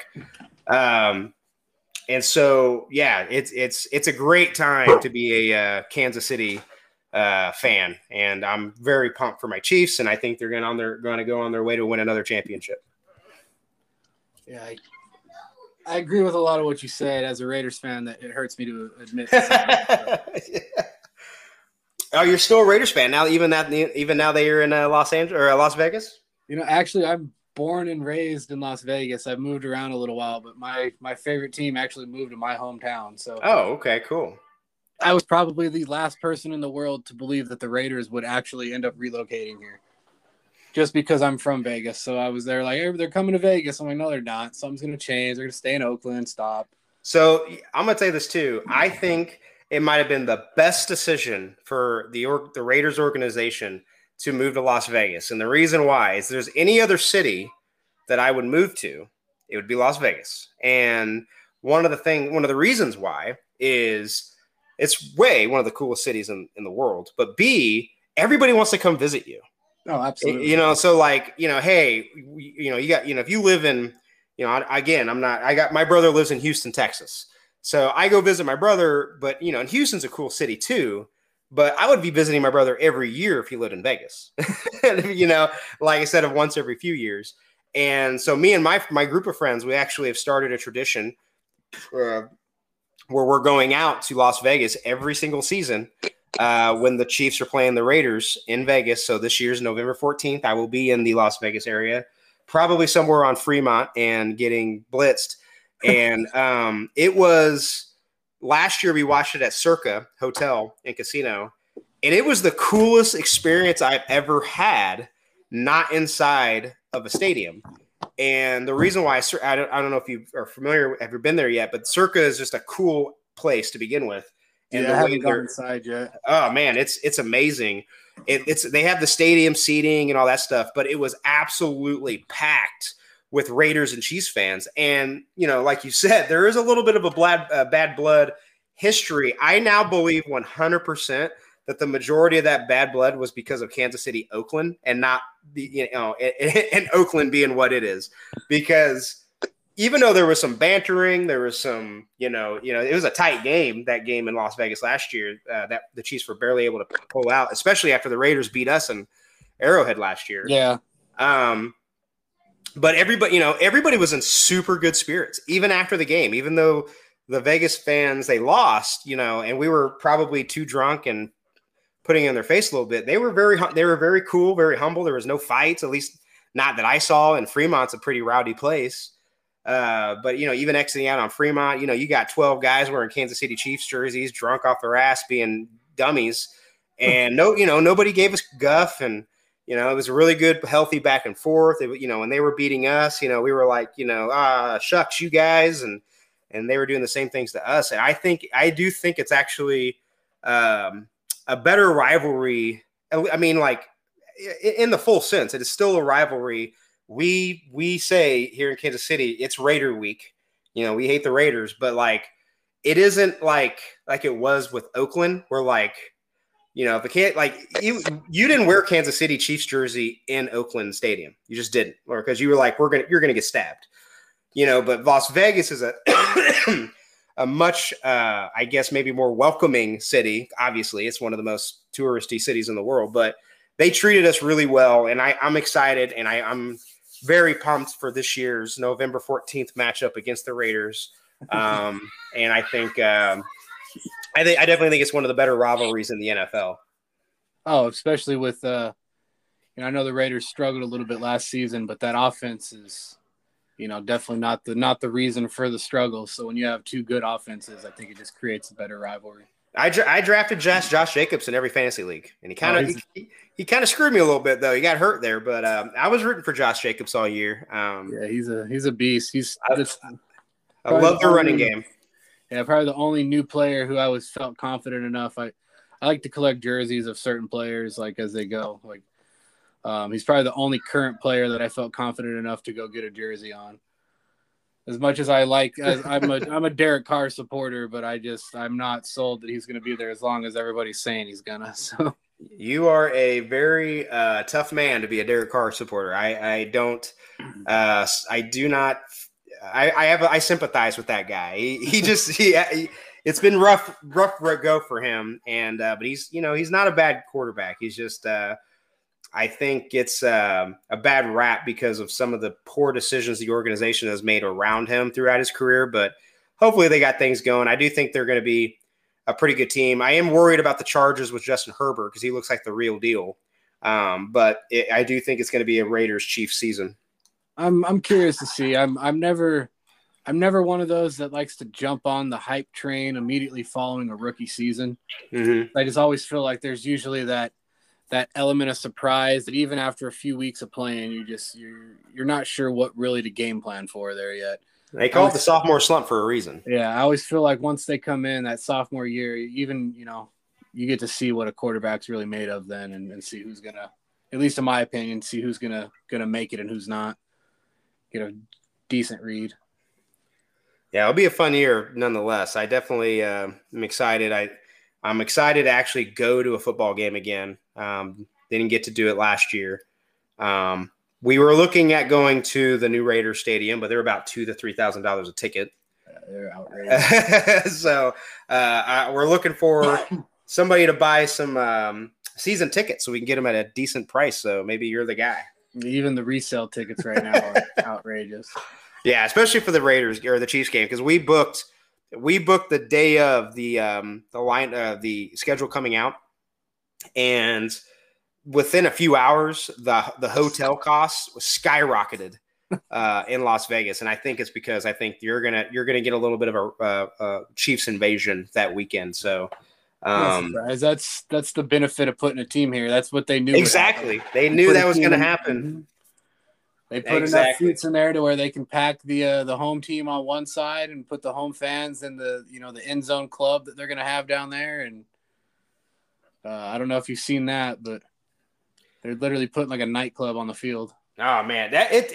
And so, yeah, it's a great time to be a Kansas City fan, and I'm very pumped for my Chiefs, and I think they're going to go on their way to win another championship. Yeah, I agree with a lot of what you said. As a Raiders fan, that it hurts me to admit. Yeah. Oh, you're still a Raiders fan now, even now that you're in Los Angeles or Las Vegas? Actually, I'm born and raised in Las Vegas. I've moved around a little while, but my favorite team actually moved to my hometown. So. Oh, okay, cool. I was probably the last person in the world to believe that the Raiders would actually end up relocating here. Just because I'm from Vegas. So I was there like, hey, they're coming to Vegas. I'm like, no, they're not. Something's going to change. They're going to stay in Oakland. Stop. So I'm going to tell you this too. I think it might have been the best decision for the Raiders organization to move to Las Vegas. And the reason why is there's any other city that I would move to, it would be Las Vegas. And one of the reasons why is it's one of the coolest cities in the world, but B, everybody wants to come visit you. Oh, absolutely. So like, hey, you got, if you live in, my brother lives in Houston, Texas. So I go visit my brother, but and Houston's a cool city too, but I would be visiting my brother every year if he lived in Vegas, like I said, of once every few years. And so me and my group of friends, we actually have started a tradition, where we're going out to Las Vegas every single season when the Chiefs are playing the Raiders in Vegas. So this year's November 14th, I will be in the Las Vegas area, probably somewhere on Fremont and getting blitzed. And it was last year we watched it at Circa Hotel and Casino, and it was the coolest experience I've ever had, not inside of a stadium. And the reason why I don't know if you are familiar, have you been there yet, but Circa is just a cool place to begin with. And I haven't gone inside yet. Oh man, it's amazing. They have the stadium seating and all that stuff, but it was absolutely packed with Raiders and Chiefs fans. And like you said, there is a little bit of a bad blood history. I now believe 100% that the majority of that bad blood was because of Kansas City, Oakland, and not and Oakland being what it is. Because even though there was some bantering, there was some, it was a tight game, that game in Las Vegas last year that the Chiefs were barely able to pull out, especially after the Raiders beat us in Arrowhead last year. Yeah. But everybody was in super good spirits, even after the game, even though the Vegas fans, they lost, and we were probably too drunk and putting in their face a little bit. They were very cool, very humble. There was no fights, at least not that I saw. And Fremont's a pretty rowdy place. But even exiting out on Fremont, you got 12 guys wearing Kansas City Chiefs jerseys, drunk off their ass, being dummies. And nobody gave us guff. And, it was a really good, healthy back and forth. When they were beating us, we were like, shucks, you guys. And they were doing the same things to us. And I do think it's actually, a better rivalry. I mean, like in the full sense, it is still a rivalry. We say here in Kansas City, it's Raider week. We hate the Raiders, but like, it isn't like it was with Oakland where like, if it can't, like you didn't wear Kansas City Chiefs jersey in Oakland Stadium. You just didn't, or because you were like, you're going to get stabbed, but Las Vegas is a much, I guess, maybe more welcoming city. Obviously, it's one of the most touristy cities in the world, but they treated us really well. And I'm excited, and I'm very pumped for this year's November 14th matchup against the Raiders. And I think I definitely think it's one of the better rivalries in the NFL. Oh, especially with I know the Raiders struggled a little bit last season, but that offense is definitely not the reason for the struggle. So when you have two good offenses, I think it just creates a better rivalry. I drafted Josh Jacobs in every fantasy league, and he kind of screwed me a little bit though. He got hurt there, but I was rooting for Josh Jacobs all year. Yeah, he's a beast. I love the running game. Yeah, probably the only new player who I felt confident enough. I like to collect jerseys of certain players like as they go. Like he's probably the only current player that I felt confident enough to go get a jersey on. As much as I'm a Derek Carr supporter, but I'm not sold that he's going to be there as long as everybody's saying he's gonna. So you are a very tough man to be a Derek Carr supporter. I sympathize with that guy. It's been rough go for him, and but he's not a bad quarterback. He's just I think it's a bad rap because of some of the poor decisions the organization has made around him throughout his career. But hopefully they got things going. I do think they're going to be a pretty good team. I am worried about the Chargers with Justin Herbert because he looks like the real deal. But I do think it's going to be a Raiders-Chiefs season. I'm curious to see. I'm never one of those that likes to jump on the hype train immediately following a rookie season. Mm-hmm. I just always feel like there's usually that element of surprise that even after a few weeks of playing, you're not sure what really to game plan for there yet. They call it the sophomore slump for a reason. Yeah, I always feel like once they come in that sophomore year, even you get to see what a quarterback's really made of then, and see who's gonna, at least in my opinion, see who's gonna make it and who's not. Get a decent read. Yeah, it'll be a fun year nonetheless. I definitely am excited. I'm excited to actually go to a football game again. Didn't get to do it last year. We were looking at going to the new Raiders stadium, but they're about $2,000 to $3,000 a ticket. They're outrageous. So we're looking for somebody to buy some season tickets so we can get them at a decent price. So maybe you're the guy. Even the resale tickets right now are outrageous. Yeah, especially for the Raiders or the Chiefs game because we booked the day of the schedule coming out, and within a few hours, the hotel costs was skyrocketed in Las Vegas, and I think it's because I think you're gonna get a little bit of a Chiefs invasion that weekend. So. That's the benefit of putting a team here. That's what they knew. Exactly. They knew that was going to happen. They put enough seats in there to where they can pack the home team on one side and put the home fans in the end zone club that they're going to have down there. And I don't know if you've seen that, but they're literally putting like a nightclub on the field. Oh man,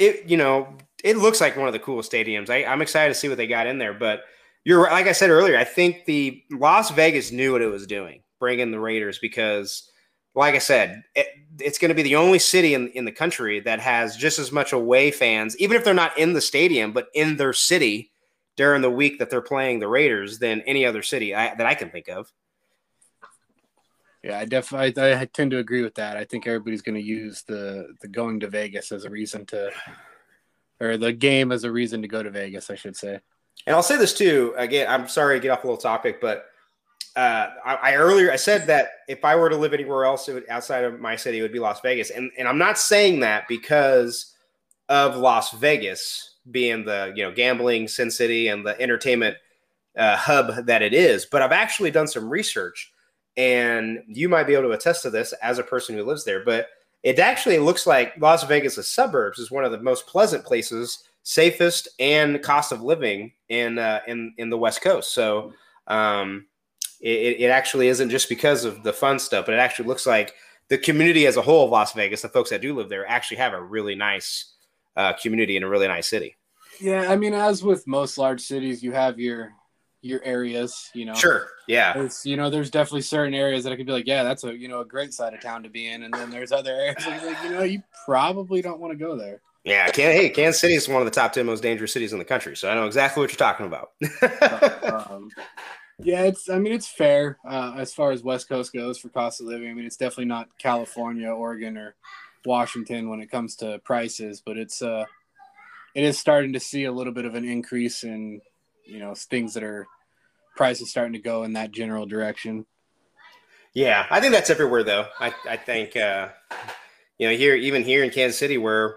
it looks like one of the coolest stadiums. I'm excited to see what they got in there, but. You're right. Like I said earlier, I think the Las Vegas knew what it was doing, bringing the Raiders, because, like I said, it's going to be the only city in the country that has just as much away fans, even if they're not in the stadium, but in their city during the week that they're playing the Raiders than any other city that I can think of. Yeah, I tend to agree with that. I think everybody's going to use the going to Vegas as a reason to, or the game as a reason to go to Vegas, I should say. And I'll say this too. Again, I'm sorry to get off a little topic, but I said that if I were to live anywhere else outside of my city, it would be Las Vegas. And I'm not saying that because of Las Vegas being the gambling sin city and the entertainment hub that it is, but I've actually done some research, and you might be able to attest to this as a person who lives there. But it actually looks like Las Vegas' suburbs is one of the most pleasant places, safest, and cost of living in the West Coast. So it actually isn't just because of the fun stuff, but it actually looks like the community as a whole of Las Vegas, the folks that do live there, actually have a really nice community in a really nice city. Yeah, I mean, as with most large cities, you have your areas, Sure, yeah. There's definitely certain areas that I could be like, yeah, that's a great side of town to be in, and then there's other areas like you probably don't want to go there. Yeah, Kansas City is one of the top 10 most dangerous cities in the country, so I know exactly what you're talking about. Yeah, it's fair as far as West Coast goes for cost of living. I mean, it's definitely not California, Oregon, or Washington when it comes to prices, but it is starting to see a little bit of an increase in things that are prices starting to go in that general direction. Yeah, I think that's everywhere though. I think here in Kansas City where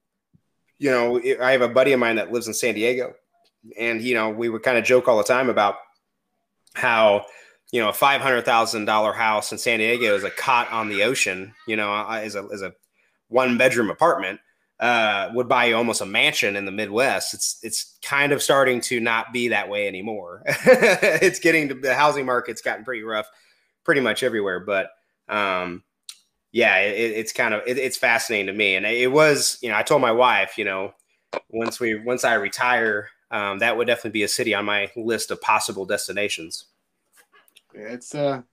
I have a buddy of mine that lives in San Diego, and we would kind of joke all the time about how you know, a $500,000 house in San Diego is a cot on the ocean, you know, as a 1-bedroom apartment, would buy you almost a mansion in the Midwest. It's kind of starting to not be that way anymore. It's getting to the housing market's gotten pretty rough, pretty much everywhere. But yeah, it's kind of it's fascinating to me. And it was, you know, I told my wife, you know, once I retire, that would definitely be a city on my list of possible destinations. It's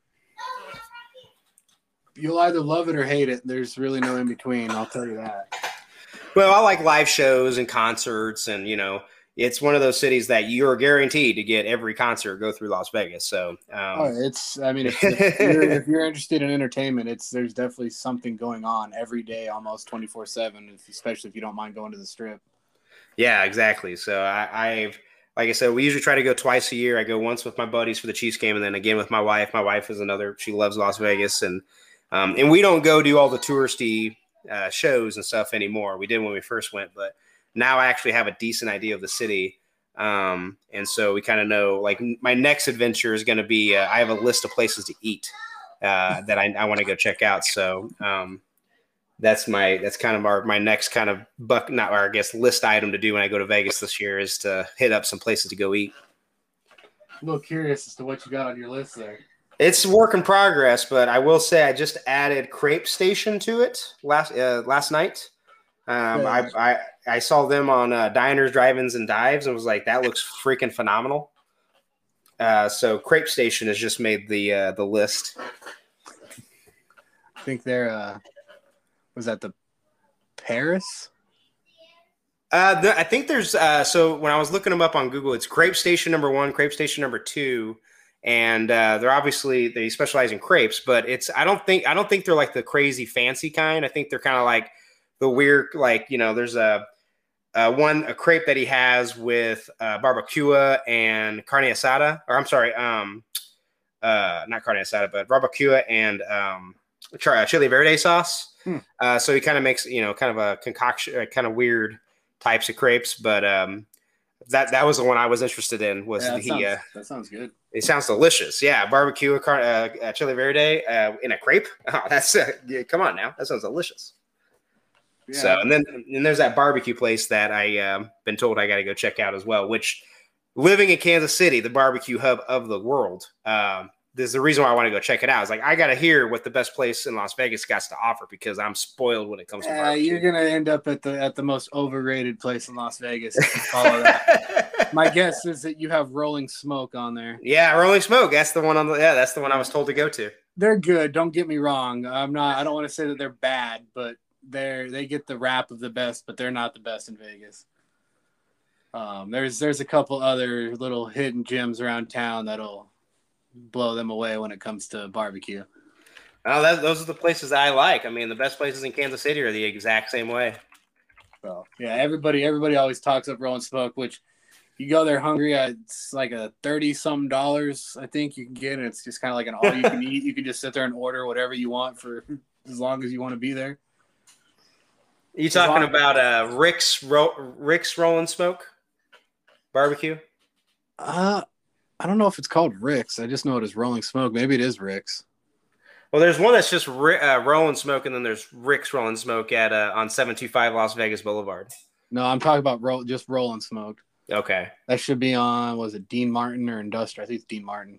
you'll either love it or hate it. There's really no in between. I'll tell you that. Well, I like live shows and concerts, and you know, it's one of those cities that you're guaranteed to get every concert go through Las Vegas. So, it's. I mean, if you're interested in entertainment, there's definitely something going on every day, almost 24/7. Especially if you don't mind going to the Strip. Yeah, exactly. So like I said, we usually try to go twice a year. I go once with my buddies for the Chiefs game, and then again with my wife. My wife is another; she loves Las Vegas, and we don't go do all the touristy shows and stuff anymore. We did when we first went, but now I actually have a decent idea of the city, and so we kind of know. Like my next adventure is going to be, I have a list of places to eat that I want to go check out. So that's kind of my next kind of list item to do when I go to Vegas this year is to hit up some places to go eat. I'm a little curious as to what you got on your list there. It's work in progress, but I will say I just added Crepe Station to it last night. I saw them on Diners, Drive-Ins, and Dives, and was like, that looks freaking phenomenal. So Crepe Station has just made the list. I think they're was that the Paris? I think there's so when I was looking them up on Google, it's Crepe Station number 1, Crepe Station number 2. And they specialize in crepes, but I don't think they're like the crazy fancy kind. I think they're kind of like the weird, like, you know, there's a crepe that he has with barbacoa and carne asada, or I'm sorry, not carne asada, but barbacoa and chili verde sauce. So he kind of makes, you know, kind of a concoction, kind of weird types of crepes, but that was the one I was interested in. That sounds good. It sounds delicious. Yeah, barbecue, chili verde in a crepe. Oh, that's come on now. That sounds delicious. Yeah. So, and then there's that barbecue place that I been told I got to go check out as well. Which, living in Kansas City, the barbecue hub of the world, there's the reason why I want to go check it out. It's like I got to hear what the best place in Las Vegas got to offer because I'm spoiled when it comes to barbecue. You're gonna end up at the most overrated place in Las Vegas if you follow that. My guess is that you have Rolling Smoke on there. Yeah, Rolling Smoke. That's the one that's the one I was told to go to. They're good. Don't get me wrong. I don't want to say that they're bad, but they get the rap of the best, but they're not the best in Vegas. There's a couple other little hidden gems around town that'll blow them away when it comes to barbecue. Well, those are the places I like. I mean, the best places in Kansas City are the exact same way. So yeah, everybody always talks up Rolling Smoke, which you go there hungry, it's like a $30-some I think you can get, and it's just kind of like an all you can eat. You can just sit there and order whatever you want for as long as you want to be there. Are you talking about Rick's Rolling Smoke barbecue? I don't know if it's called Rick's. I just know it is Rolling Smoke. Maybe it is Rick's. Well, there's one that's just Rolling Smoke, and then there's Rick's Rolling Smoke at on 725 Las Vegas Boulevard. No, I'm talking about just Rolling Smoke. Okay. That should be on, was it Dean Martin or Industrial? I think it's Dean Martin.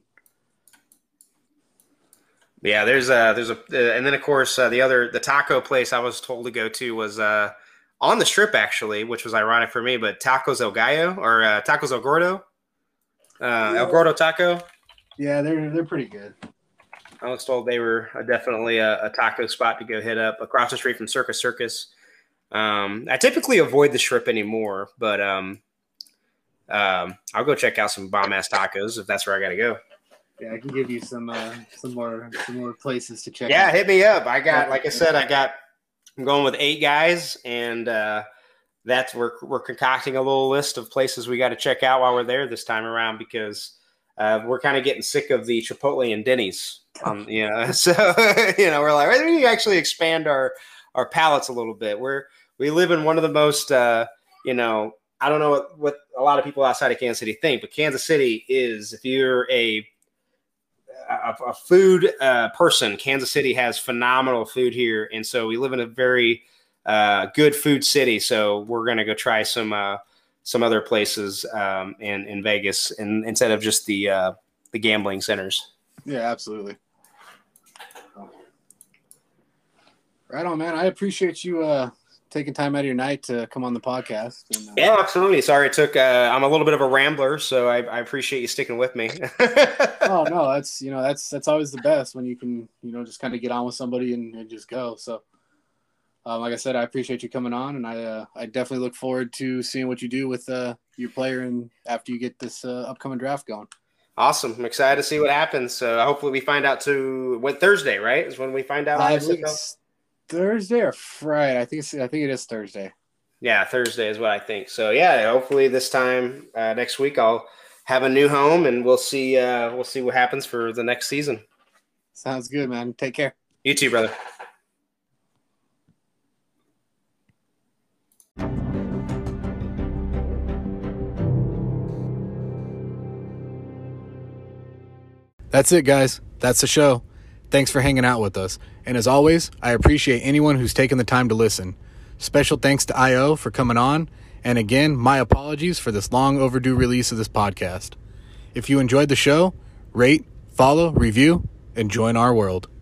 Yeah, there's and then of course the taco place I was told to go to was on the Strip actually, which was ironic for me, but Tacos El Gallo or Tacos El Gordo. El Gordo Taco. Yeah, they're pretty good. I was told they were definitely a taco spot to go hit up across the street from Circus Circus. I typically avoid the Strip anymore, but I'll go check out some bomb ass tacos if that's where I got to go. Yeah, I can give you some more places to check. Yeah, hit me up. I got, like I said, I'm going with 8 guys, and we're concocting a little list of places we got to check out while we're there this time around because we're kind of getting sick of the Chipotle and Denny's. So we're like, we need to actually expand our palates a little bit. We live in one of the most, I don't know what a lot of people outside of Kansas City think, but Kansas City is, if you're a a food person. Kansas City has phenomenal food here, and so we live in a very good food city. So we're gonna go try some other places in Vegas, and instead of just the gambling centers. Yeah, absolutely. Right on, man. I appreciate you taking time out of your night to come on the podcast. And, yeah, absolutely. Sorry it took. I'm a little bit of a rambler, so I appreciate you sticking with me. Oh no, that's always the best when you can just kind of get on with somebody and just go. So, like I said, I appreciate you coming on, and I definitely look forward to seeing what you do with your player and after you get this upcoming draft going. Awesome. I'm excited to see what happens. So hopefully we find out Thursday, right? Is when we find out. I believe it's Thursday or Friday. I think it is Thursday. Yeah, Thursday is what I think. So yeah, hopefully this time next week I'll have a new home, and we'll see what happens for the next season. Sounds good, man. Take care. You too, brother. That's it, guys. That's the show. Thanks for hanging out with us. And as always, I appreciate anyone who's taken the time to listen. Special thanks to IO for coming on. And again, my apologies for this long overdue release of this podcast. If you enjoyed the show, rate, follow, review, and join our world.